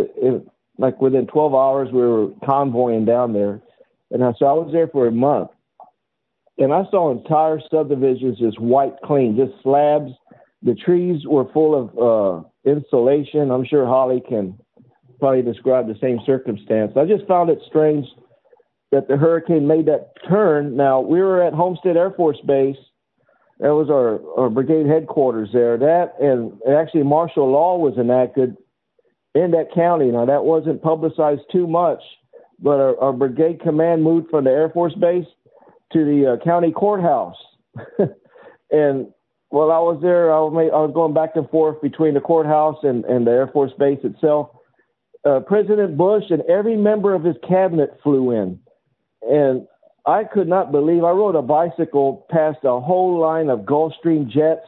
like within 12 hours, we were convoying down there. And so I was there for a month. And I saw entire subdivisions just wiped clean, just slabs. The trees were full of insulation. I'm sure Holly can probably describe the same circumstance. I just found it strange that the hurricane made that turn. Now, we were at Homestead Air Force Base. That was our brigade headquarters there. That, and actually martial law was enacted in that county. Now, that wasn't publicized too much, but our brigade command moved from the Air Force Base to the county courthouse. And while I was there, I was going back and forth between the courthouse and the Air Force Base itself. President Bush and every member of his cabinet flew in. And I could not believe, I rode a bicycle past a whole line of Gulfstream jets,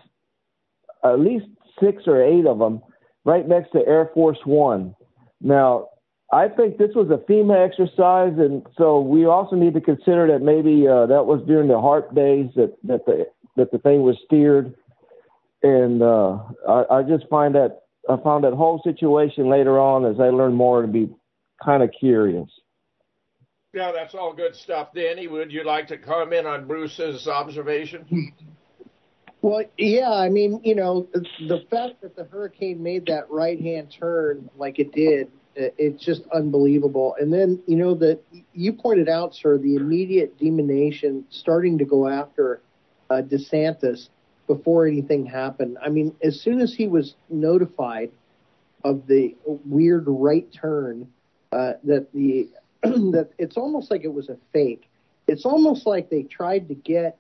at least 6 or 8 of them, right next to Air Force One. Now, I think this was a FEMA exercise, and so we also need to consider that maybe that was during the HARP days that the thing was steered. And I just found that whole situation later on, as I learned more, to be kind of curious. Yeah, that's all good stuff. Danny, would you like to comment on Bruce's observation? Well, yeah, I mean, the fact that the hurricane made that right-hand turn like it did, it's just unbelievable. And then, that you pointed out, sir, the immediate demonization starting to go after DeSantis before anything happened. I mean, as soon as he was notified of the weird right turn, that it's almost like it was a fake. It's almost like they tried to get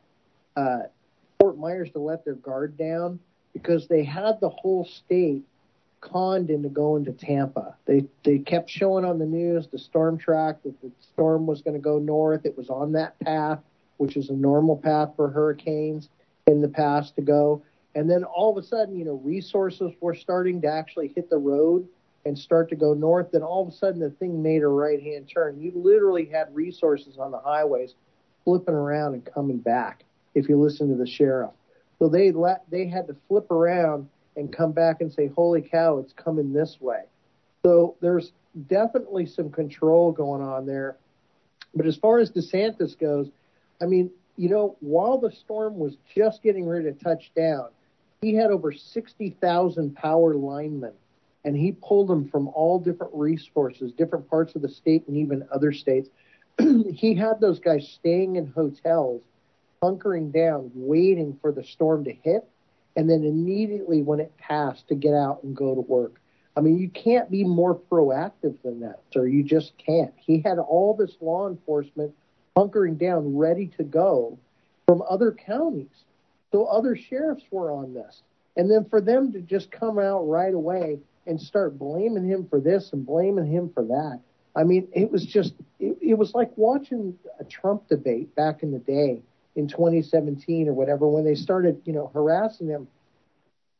Fort Myers to let their guard down because they had the whole state conned into going to Tampa. They kept showing on the news the storm track that the storm was going to go north. It was on that path, which is a normal path for hurricanes in the past to go. And then all of a sudden, resources were starting to actually hit the road and start to go north. Then all of a sudden, the thing made a right-hand turn. You literally had resources on the highways flipping around and coming back, if you listen to the sheriff. So they had to flip around and come back and say, holy cow, it's coming this way. So there's definitely some control going on there. But as far as DeSantis goes, I mean, while the storm was just getting ready to touch down, he had over 60,000 power linemen, and he pulled them from all different resources, different parts of the state and even other states. He had those guys staying in hotels, hunkering down, waiting for the storm to hit, and then immediately when it passed to get out and go to work. I mean, you can't be more proactive than that, sir. You just can't. He had all this law enforcement hunkering down, ready to go from other counties. So other sheriffs were on this. And then for them to just come out right away and start blaming him for this and blaming him for that. I mean, it was just, it was like watching a Trump debate back in the day in 2017 or whatever, when they started, harassing him for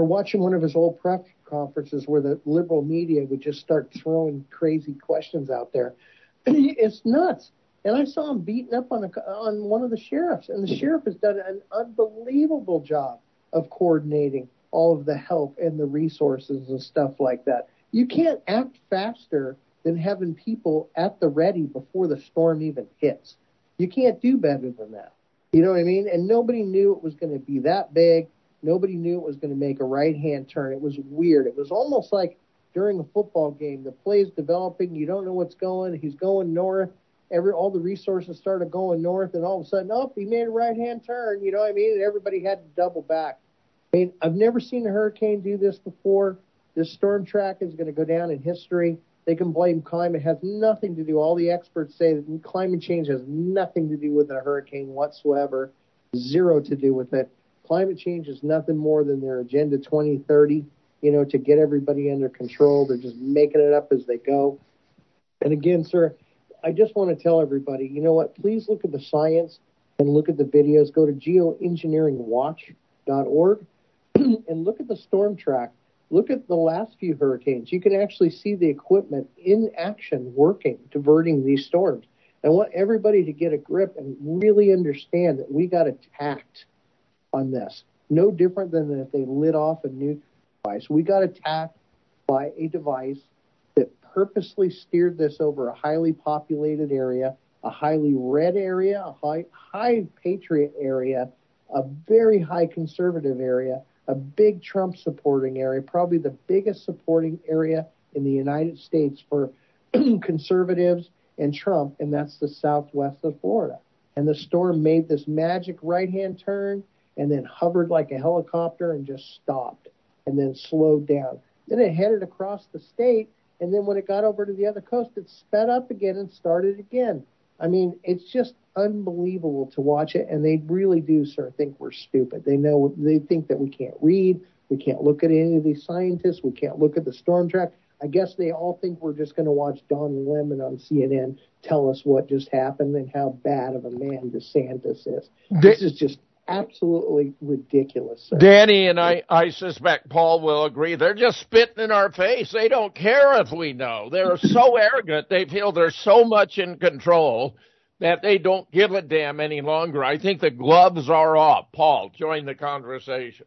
or watching one of his old press conferences where the liberal media would just start throwing crazy questions out there. It's nuts. And I saw him beaten up on one of the sheriffs, and the sheriff has done an unbelievable job of coordinating all of the help and the resources and stuff like that. You can't act faster than having people at the ready before the storm even hits. You can't do better than that. You know what I mean? And nobody knew it was going to be that big. Nobody knew it was going to make a right-hand turn. It was weird. It was almost like during a football game. The play's developing. You don't know what's going. He's going north. All the resources started going north, and all of a sudden, he made a right-hand turn. You know what I mean? And everybody had to double back. I mean, I've never seen a hurricane do this before. This storm track is going to go down in history. They can blame climate. It has nothing to do. All the experts say that climate change has nothing to do with a hurricane whatsoever. Zero to do with it. Climate change is nothing more than their Agenda 2030, to get everybody under control. They're just making it up as they go. And again, sir, I just want to tell everybody, you know what? Please look at the science and look at the videos. Go to geoengineeringwatch.org and look at the storm track. Look at the last few hurricanes. You can actually see the equipment in action working, diverting these storms. I want everybody to get a grip and really understand that we got attacked on this. No different than if they lit off a nuke device. We got attacked by a device that purposely steered this over a highly populated area, a highly red area, a high patriot area, a very high conservative area, a big Trump supporting area, probably the biggest supporting area in the United States for conservatives and Trump, and that's the southwest of Florida. And the storm made this magic right-hand turn and then hovered like a helicopter and just stopped and then slowed down. Then it headed across the state, and then when it got over to the other coast, it sped up again and started again. I mean, it's just unbelievable to watch it, and they really do, sir, think we're stupid. They think that we can't read, we can't look at any of these scientists, we can't look at the storm track. I guess they all think we're just going to watch Don Lemon on CNN tell us what just happened and how bad of a man DeSantis is. This is just absolutely ridiculous, sir. Danny and I suspect Paul will agree. They're just spitting in our face. They don't care if we know. They're so arrogant. They feel they're so much in control that they don't give a damn any longer. I think the gloves are off. Paul, join the conversation.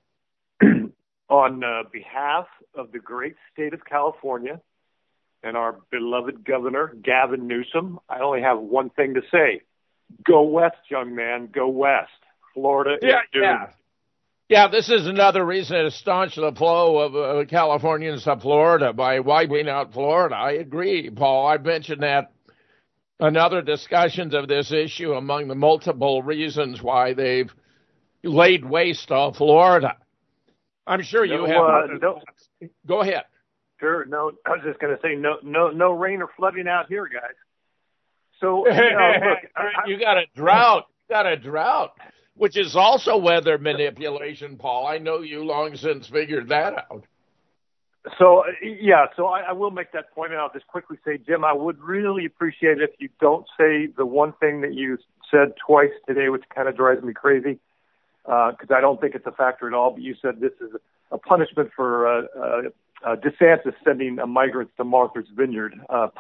On behalf of the great state of California and our beloved governor, Gavin Newsom, I only have one thing to say. Go west, young man. Go west. Florida is doomed. Yeah, this is another reason to staunch the flow of Californians to Florida by wiping out Florida. I agree, Paul. I've mentioned that in other discussions of this issue among the multiple reasons why they've laid waste to Florida. I'm sure you have. Go ahead. Sure. No, I was just going to say no rain or flooding out here, guys. So look, you got a drought. You got a drought, which is also weather manipulation, Paul. I know you long since figured that out. So I will make that point, and I'll just quickly say, Jim, I would really appreciate it if you don't say the one thing that you said twice today, which kind of drives me crazy, because I don't think it's a factor at all. But you said this is a punishment for DeSantis sending migrants to Martha's Vineyard.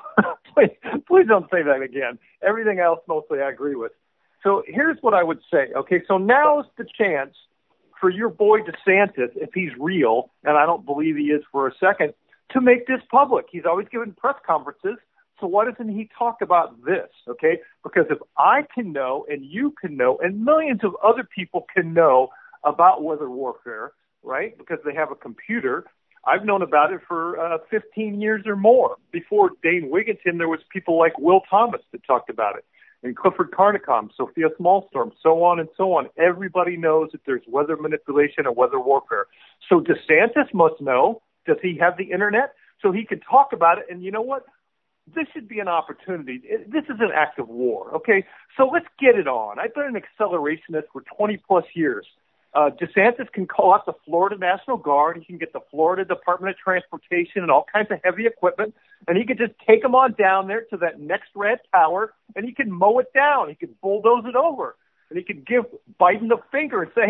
Please don't say that again. Everything else, mostly, I agree with. So here's what I would say. Okay, so now's the chance for your boy DeSantis, if he's real, and I don't believe he is for a second, to make this public. He's always given press conferences, so why doesn't he talk about this, okay? Because if I can know, and you can know, and millions of other people can know about weather warfare, right, because they have a computer. I've known about it for 15 years or more. Before Dane Wigington, there was people like Will Thomas that talked about it, and Clifford Carnicom, Sophia Smallstorm, so on and so on. Everybody knows that there's weather manipulation and weather warfare. So DeSantis must know. Does he have the internet? So he can talk about it. And you know what? This should be an opportunity. This is an act of war, okay? So let's get it on. I've been an accelerationist for 20-plus years. DeSantis can call out the Florida National Guard. He can get the Florida Department of Transportation and all kinds of heavy equipment, and he can just take them on down there to that next red tower, and he can mow it down. He can bulldoze it over, and he can give Biden the finger and say, hey,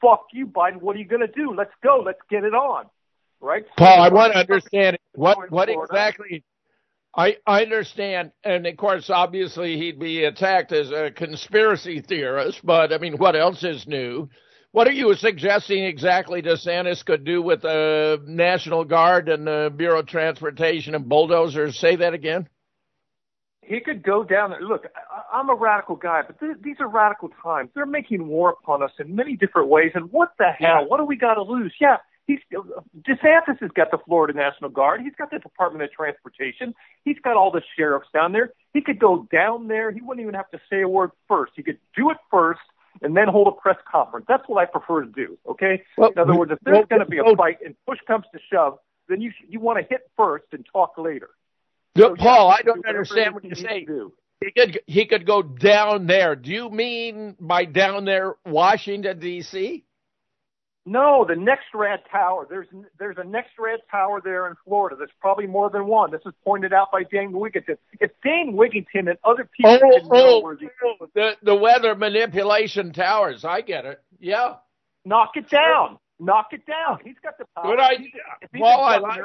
fuck you, Biden. What are you going to do? Let's go. Let's get it on. Right? Paul, I want to understand what exactly. I understand, and of course, obviously, he'd be attacked as a conspiracy theorist, but I mean, what else is new? What are you suggesting exactly DeSantis could do with the National Guard and the Bureau of Transportation and bulldozers? Say that again. He could go down there. Look, I'm a radical guy, but these are radical times. They're making war upon us in many different ways, and what the hell? What do we got to lose? Yeah. DeSantis has got the Florida National Guard. He's got the Department of Transportation. He's got all the sheriffs down there. He could go down there. He wouldn't even have to say a word first. He could do it first and then hold a press conference. That's what I prefer to do, okay? In other words, if there's going to be a fight and push comes to shove, then you want to hit first and talk later. So, Paul, I don't understand what you're saying. He could go down there. Do you mean by down there Washington, D.C.? No, the NextRad Tower. There's a NextRad Tower there in Florida. There's probably more than one. This is pointed out by Dane Wigington. If Dane Wigington and other people didn't know where the weather manipulation towers. I get it. Yeah. Knock it down. Knock it down. He's got the power. Good idea. Paul, I like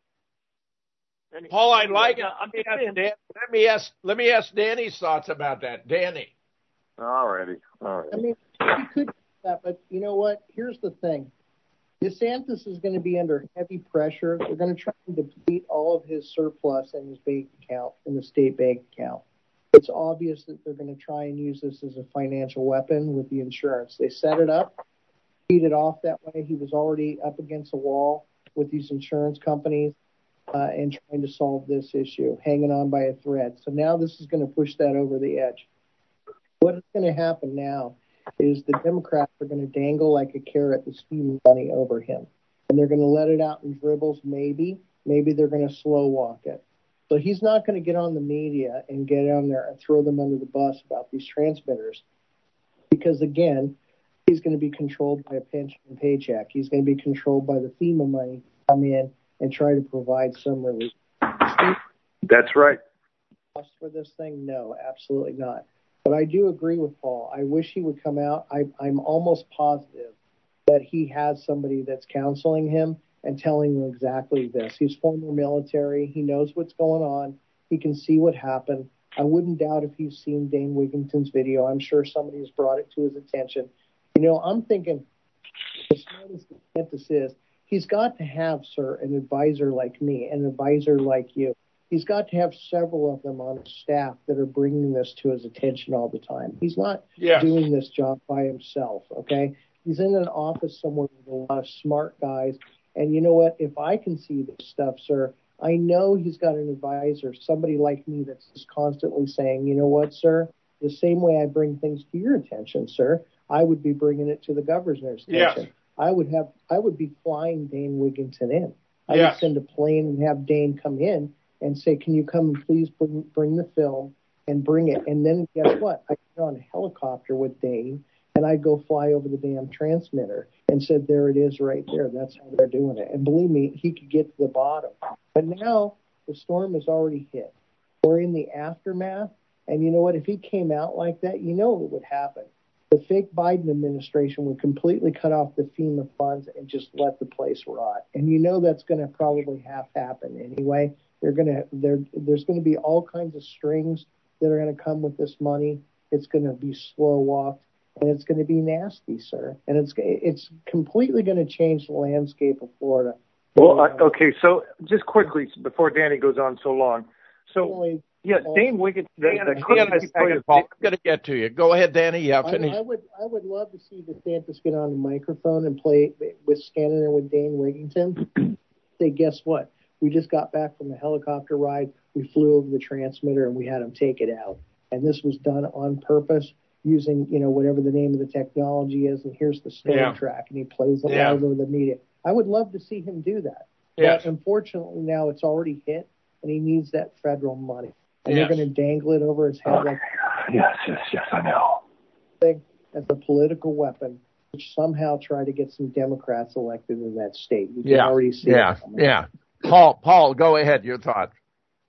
it. Paul, I like it. Let me ask Danny's thoughts about that. Danny. All righty. I mean, he could do that, but you know what? Here's the thing. DeSantis is going to be under heavy pressure. They're going to try and deplete all of his surplus in his bank account, in the state bank account. It's obvious that they're going to try and use this as a financial weapon with the insurance. They set it up, beat it off that way. He was already up against a wall with these insurance companies and trying to solve this issue, hanging on by a thread. So now this is going to push that over the edge. What is going to happen now is the Democrats are going to dangle like a carrot the scheme money over him. And they're going to let it out in dribbles, maybe. Maybe they're going to slow walk it. So he's not going to get on the media and get on there and throw them under the bus about these transmitters. Because, again, he's going to be controlled by a pension and paycheck. He's going to be controlled by the FEMA money to come in and try to provide some relief. That's right. Cost for this thing? No, absolutely not. But I do agree with Paul. I wish he would come out. I'm almost positive that he has somebody that's counseling him and telling him exactly this. He's former military. He knows what's going on. He can see what happened. I wouldn't doubt if he's seen Dane Wigington's video. I'm sure somebody's brought it to his attention. You know, I'm thinking, as smart as DeSantis is, he's got to have, sir, an advisor like me, an advisor like you. He's got to have several of them on his staff that are bringing this to his attention all the time. He's not doing this job by himself, okay? He's in an office somewhere with a lot of smart guys. And you know what? If I can see this stuff, sir, I know he's got an advisor, somebody like me that's just constantly saying, you know what, sir? The same way I bring things to your attention, sir, I would be bringing it to the governor's attention. Yes. I would be flying Dane Wigington in. I would send a plane and have Dane come in and say, can you come and please bring the film and bring it? And then guess what? I get on a helicopter with Dane and I go fly over the damn transmitter and said, there it is right there. That's how they're doing it. And believe me, he could get to the bottom. But now the storm has already hit. We're in the aftermath. And you know what? If he came out like that, you know what would happen. The fake Biden administration would completely cut off the FEMA funds and just let the place rot. And you know that's going to probably happen anyway. There's going to be all kinds of strings that are going to come with this money. It's going to be slow walked, and it's going to be nasty, sir. And it's completely going to change the landscape of Florida. Well, okay. So just quickly before Danny goes on so long, Dane Wigington. I'm going to get to you. Go ahead, Danny. Yeah, finish. I would love to see DeSantis get on the microphone and play with standing there with Dane Wigington. Say, guess what? We just got back from the helicopter ride. We flew over the transmitter and we had him take it out. And this was done on purpose using, whatever the name of the technology is. And here's the storm track. And he plays it live over the media. I would love to see him do that. But unfortunately, now it's already hit and he needs that federal money. And they're going to dangle it over his head like yes, I know. As a political weapon, which somehow try to get some Democrats elected in that state. You can already see it. Paul, go ahead. Your thoughts.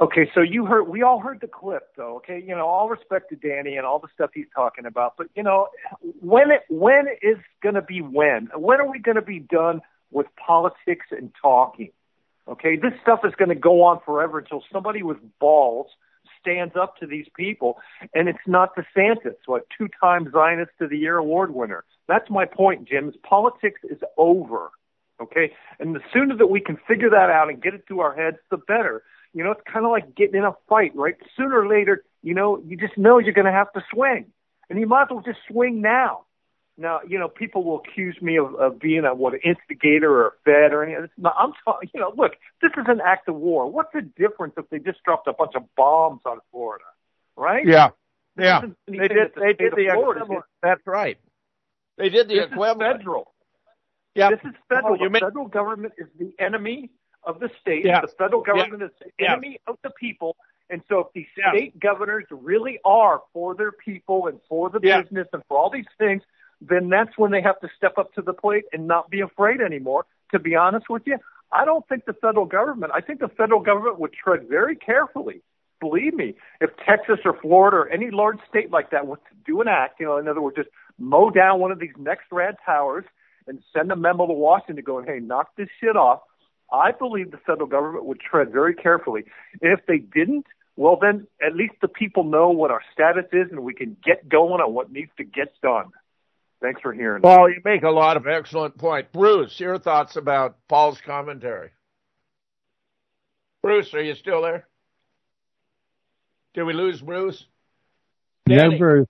Okay, so we all heard the clip, though. Okay, all respect to Danny and all the stuff he's talking about, but when is going to be when? When are we going to be done with politics and talking? Okay, this stuff is going to go on forever until somebody with balls stands up to these people, and it's not DeSantis, 2-time Zionist of the Year award winner. That's my point, Jim. Is politics is over. Okay, and the sooner that we can figure that out and get it through our heads, the better. It's kind of like getting in a fight, right? Sooner or later, you just know you're going to have to swing. And you might as well just swing now. Now, people will accuse me of being an instigator or a fed or anything. I'm talking, look, this is an act of war. What's the difference if they just dropped a bunch of bombs on Florida, right? Yeah. They did the equivalent. That's right. They did the equivalent. Federal. Yeah. This is federal. The federal government is the enemy of the state. Yeah. The federal government is the enemy of the people. And so if these state governors really are for their people and for the business and for all these things, then that's when they have to step up to the plate and not be afraid anymore. To be honest with you, I think the federal government would tread very carefully. Believe me, if Texas or Florida or any large state like that was to do an act, in other words, just mow down one of these next rad towers and send a memo to Washington going, hey, knock this shit off, I believe the federal government would tread very carefully. And if they didn't, well, then at least the people know what our status is and we can get going on what needs to get done. Thanks for hearing. Paul, you make a lot of excellent points. Bruce, your thoughts about Paul's commentary. Bruce, are you still there? Did we lose Bruce? No, Bruce.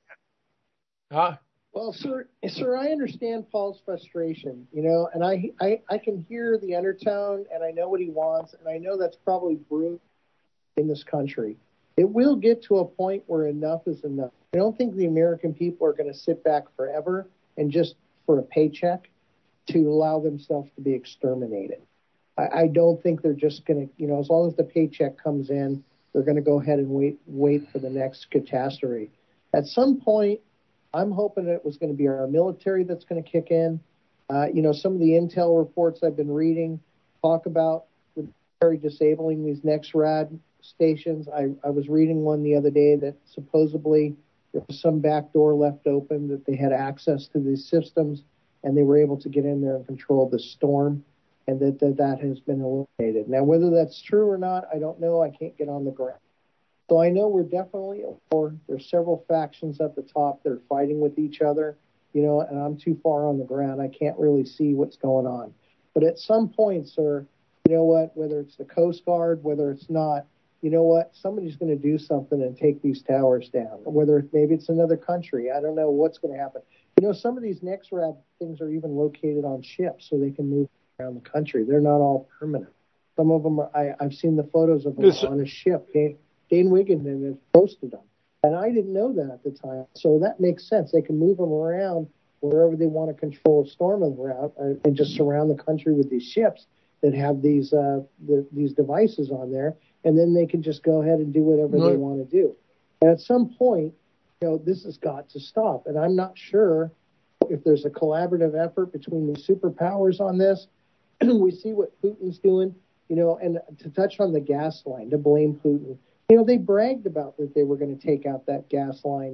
Huh? Well, sir, I understand Paul's frustration, and I can hear the undertone, and I know what he wants, and I know that's probably brewed in this country. It will get to a point where enough is enough. I don't think the American people are going to sit back forever and just for a paycheck to allow themselves to be exterminated. I don't think they're just going to, as long as the paycheck comes in, they're going to go ahead and wait for the next catastrophe. At some point, I'm hoping it was going to be our military that's going to kick in. Some of the intel reports I've been reading talk about the military disabling these next rad stations. I was reading one the other day that supposedly there was some back door left open, that they had access to these systems and they were able to get in there and control the storm, and that has been eliminated. Now, whether that's true or not, I don't know. I can't get on the ground. So I know we're definitely at war. There's several factions at the top that are fighting with each other, and I'm too far on the ground. I can't really see what's going on. But at some point, sir, you know what, whether it's the Coast Guard, whether it's not, you know what, somebody's going to do something and take these towers down. Whether maybe it's another country. I don't know what's going to happen. Some of these NextRad things are even located on ships so they can move around the country. They're not all permanent. Some of them are, I've seen the photos of them on a ship. Dane Wigington has posted them. And I didn't know that at the time. So that makes sense. They can move them around wherever they want to control a storm around and just surround the country with these ships that have these devices on there. And then they can just go ahead and do whatever they want to do. And at some point, this has got to stop. And I'm not sure if there's a collaborative effort between the superpowers on this. We see what Putin's doing, and to touch on the gas line, to blame Putin. They bragged about that they were going to take out that gas line,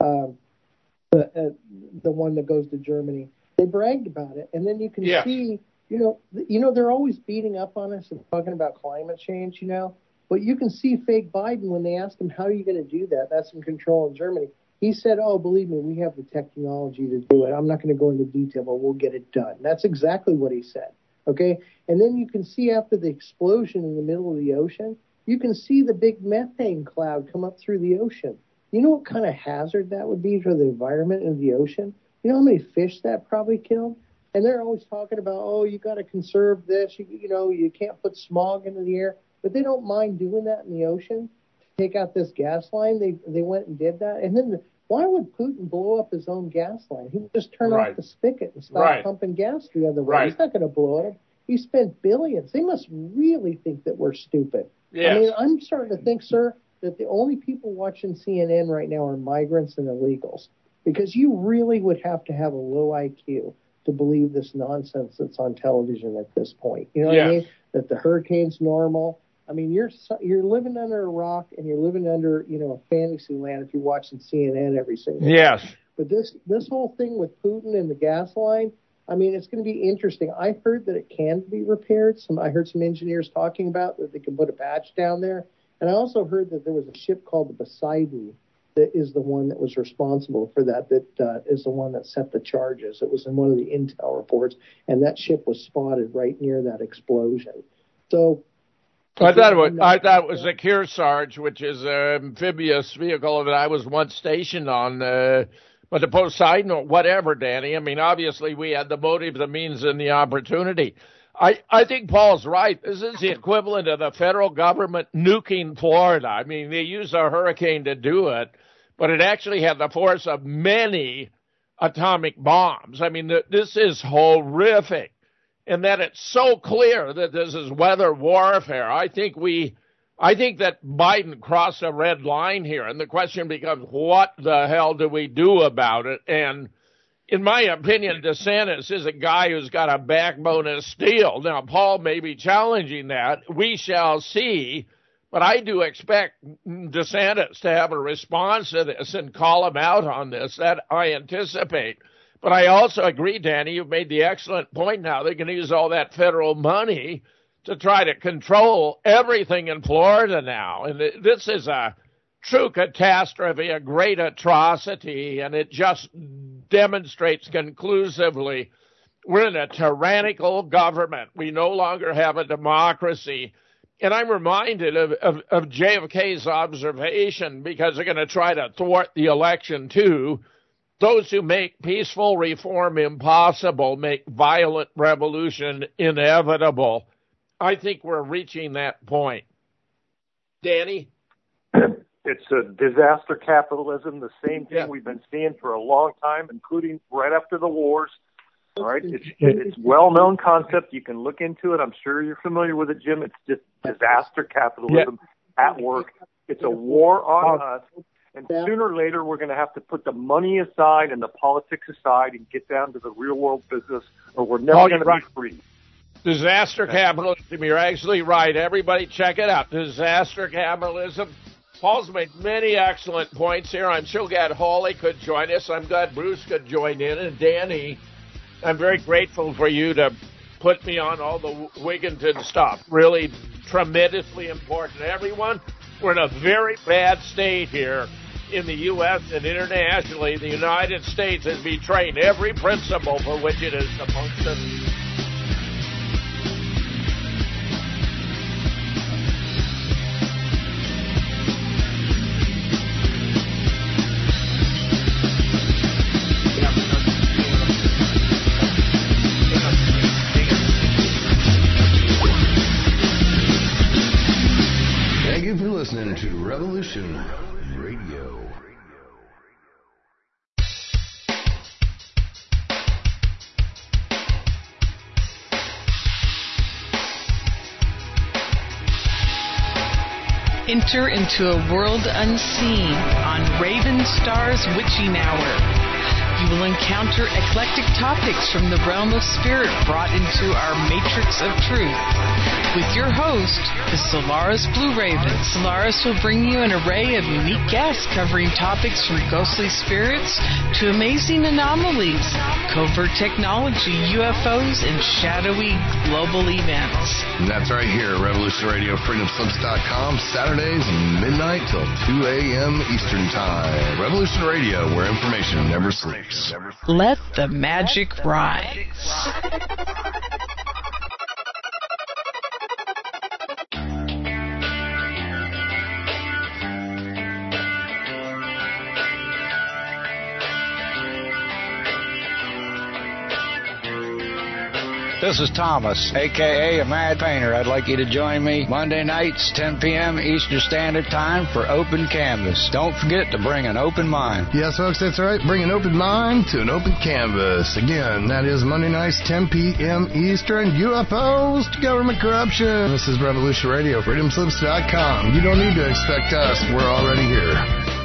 the one that goes to Germany. They bragged about it. And then you can see, they're always beating up on us and talking about climate change, But you can see fake Biden when they asked him, how are you going to do that? That's in control in Germany. He said, oh, believe me, we have the technology to do it. I'm not going to go into detail, but we'll get it done. That's exactly what he said. Okay. And then you can see after the explosion in the middle of the ocean, you can see the big methane cloud come up through the ocean. You know what kind of hazard that would be for the environment in the ocean? You know how many fish that probably killed? And they're always talking about, oh, you got to conserve this. You can't put smog into the air. But they don't mind doing that in the ocean. To take out this gas line, they went and did that. And then why would Putin blow up his own gas line? He would just turn off the spigot and stop pumping gas the other way. He's not going to blow it up. He spent billions. They must really think that we're stupid. Yes. I mean, I'm starting to think, sir, that the only people watching CNN right now are migrants and illegals, because you really would have to have a low IQ to believe this nonsense that's on television at this point. You know what I mean? That the hurricane's normal. I mean, you're living under a rock and you're living under, a fantasy land if you're watching CNN every single day. Yes. But this whole thing with Putin and the gas line, I mean, it's going to be interesting. I heard that it can be repaired. I heard some engineers talking about that they can put a patch down there. And I also heard that there was a ship called the Poseidon that is the one that was responsible for that is the one that set the charges. It was in one of the intel reports, and that ship was spotted right near that explosion. So I thought it was a Kearsarge, which is an amphibious vehicle that I was once stationed on. But the Poseidon or whatever, Danny, I mean, obviously we had the motive, the means, and the opportunity. I think Paul's right. This is the equivalent of the federal government nuking Florida. I mean, they used a hurricane to do it, but it actually had the force of many atomic bombs. I mean, this is horrific. And that it's so clear that this is weather warfare. I think that Biden crossed a red line here, and the question becomes, what the hell do we do about it? And in my opinion, DeSantis is a guy who's got a backbone of steel. Now, Paul may be challenging that. We shall see. But I do expect DeSantis to have a response to this and call him out on this. That I anticipate. But I also agree, Danny, you've made the excellent point now. They're going to use all that federal money to try to control everything in Florida now. And this is a true catastrophe, a great atrocity, and it just demonstrates conclusively we're in a tyrannical government. We no longer have a democracy. And I'm reminded of JFK's observation, because they're going to try to thwart the election too. Those who make peaceful reform impossible make violent revolution inevitable. I think we're reaching that point. Danny? It's a disaster capitalism, the same thing we've been seeing for a long time, including right after the wars. All right, it's well-known concept. You can look into it. I'm sure you're familiar with it, Jim. It's just disaster capitalism at work. It's a war on us, and sooner or later we're going to have to put the money aside and the politics aside and get down to the real-world business, or we're never going to be free. Disaster capitalism. You're actually right. Everybody check it out. Disaster capitalism. Paul's made many excellent points here. I'm so glad Hawley could join us. I'm glad Bruce could join in. And Danny, I'm very grateful for you to put me on all the Wigginton stuff. Really tremendously important. Everyone, we're in a very bad state here in the U.S. and internationally. The United States is betraying every principle for which it is to function. Listening to Revolution Radio. Enter into a world unseen on Raven Star's Witching Hour. You will encounter eclectic topics from the realm of spirit brought into our matrix of truth. With your host, the Solaris Blue Raven. Solaris will bring you an array of unique guests covering topics from ghostly spirits to amazing anomalies, covert technology, UFOs, and shadowy global events. And that's right here at Revolution Radio, freedomslips.com, Saturdays midnight till 2 a.m. Eastern Time. Revolution Radio, where information never sleeps. Let the magic rise. This is Thomas, a.k.a. a Mad Painter. I'd like you to join me Monday nights, 10 p.m. Eastern Standard Time for Open Canvas. Don't forget to bring an open mind. Yes, folks, that's right. Bring an open mind to an open canvas. Again, that is Monday nights, 10 p.m. Eastern. UFOs to government corruption. This is Revolution Radio, freedomslips.com. You don't need to expect us. We're already here.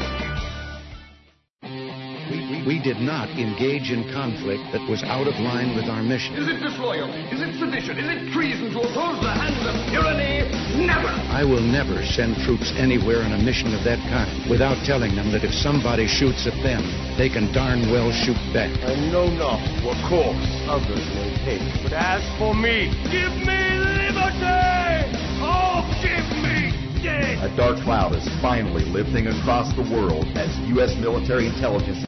We did not engage in conflict that was out of line with our mission. Is it disloyal? Is it sedition? Is it treason to oppose the hands of tyranny? Never! I will never send troops anywhere on a mission of that kind without telling them that if somebody shoots at them, they can darn well shoot back. I know not what course others may take, but as for me, give me liberty! Oh, give me death! A dark cloud is finally lifting across the world as U.S. military intelligence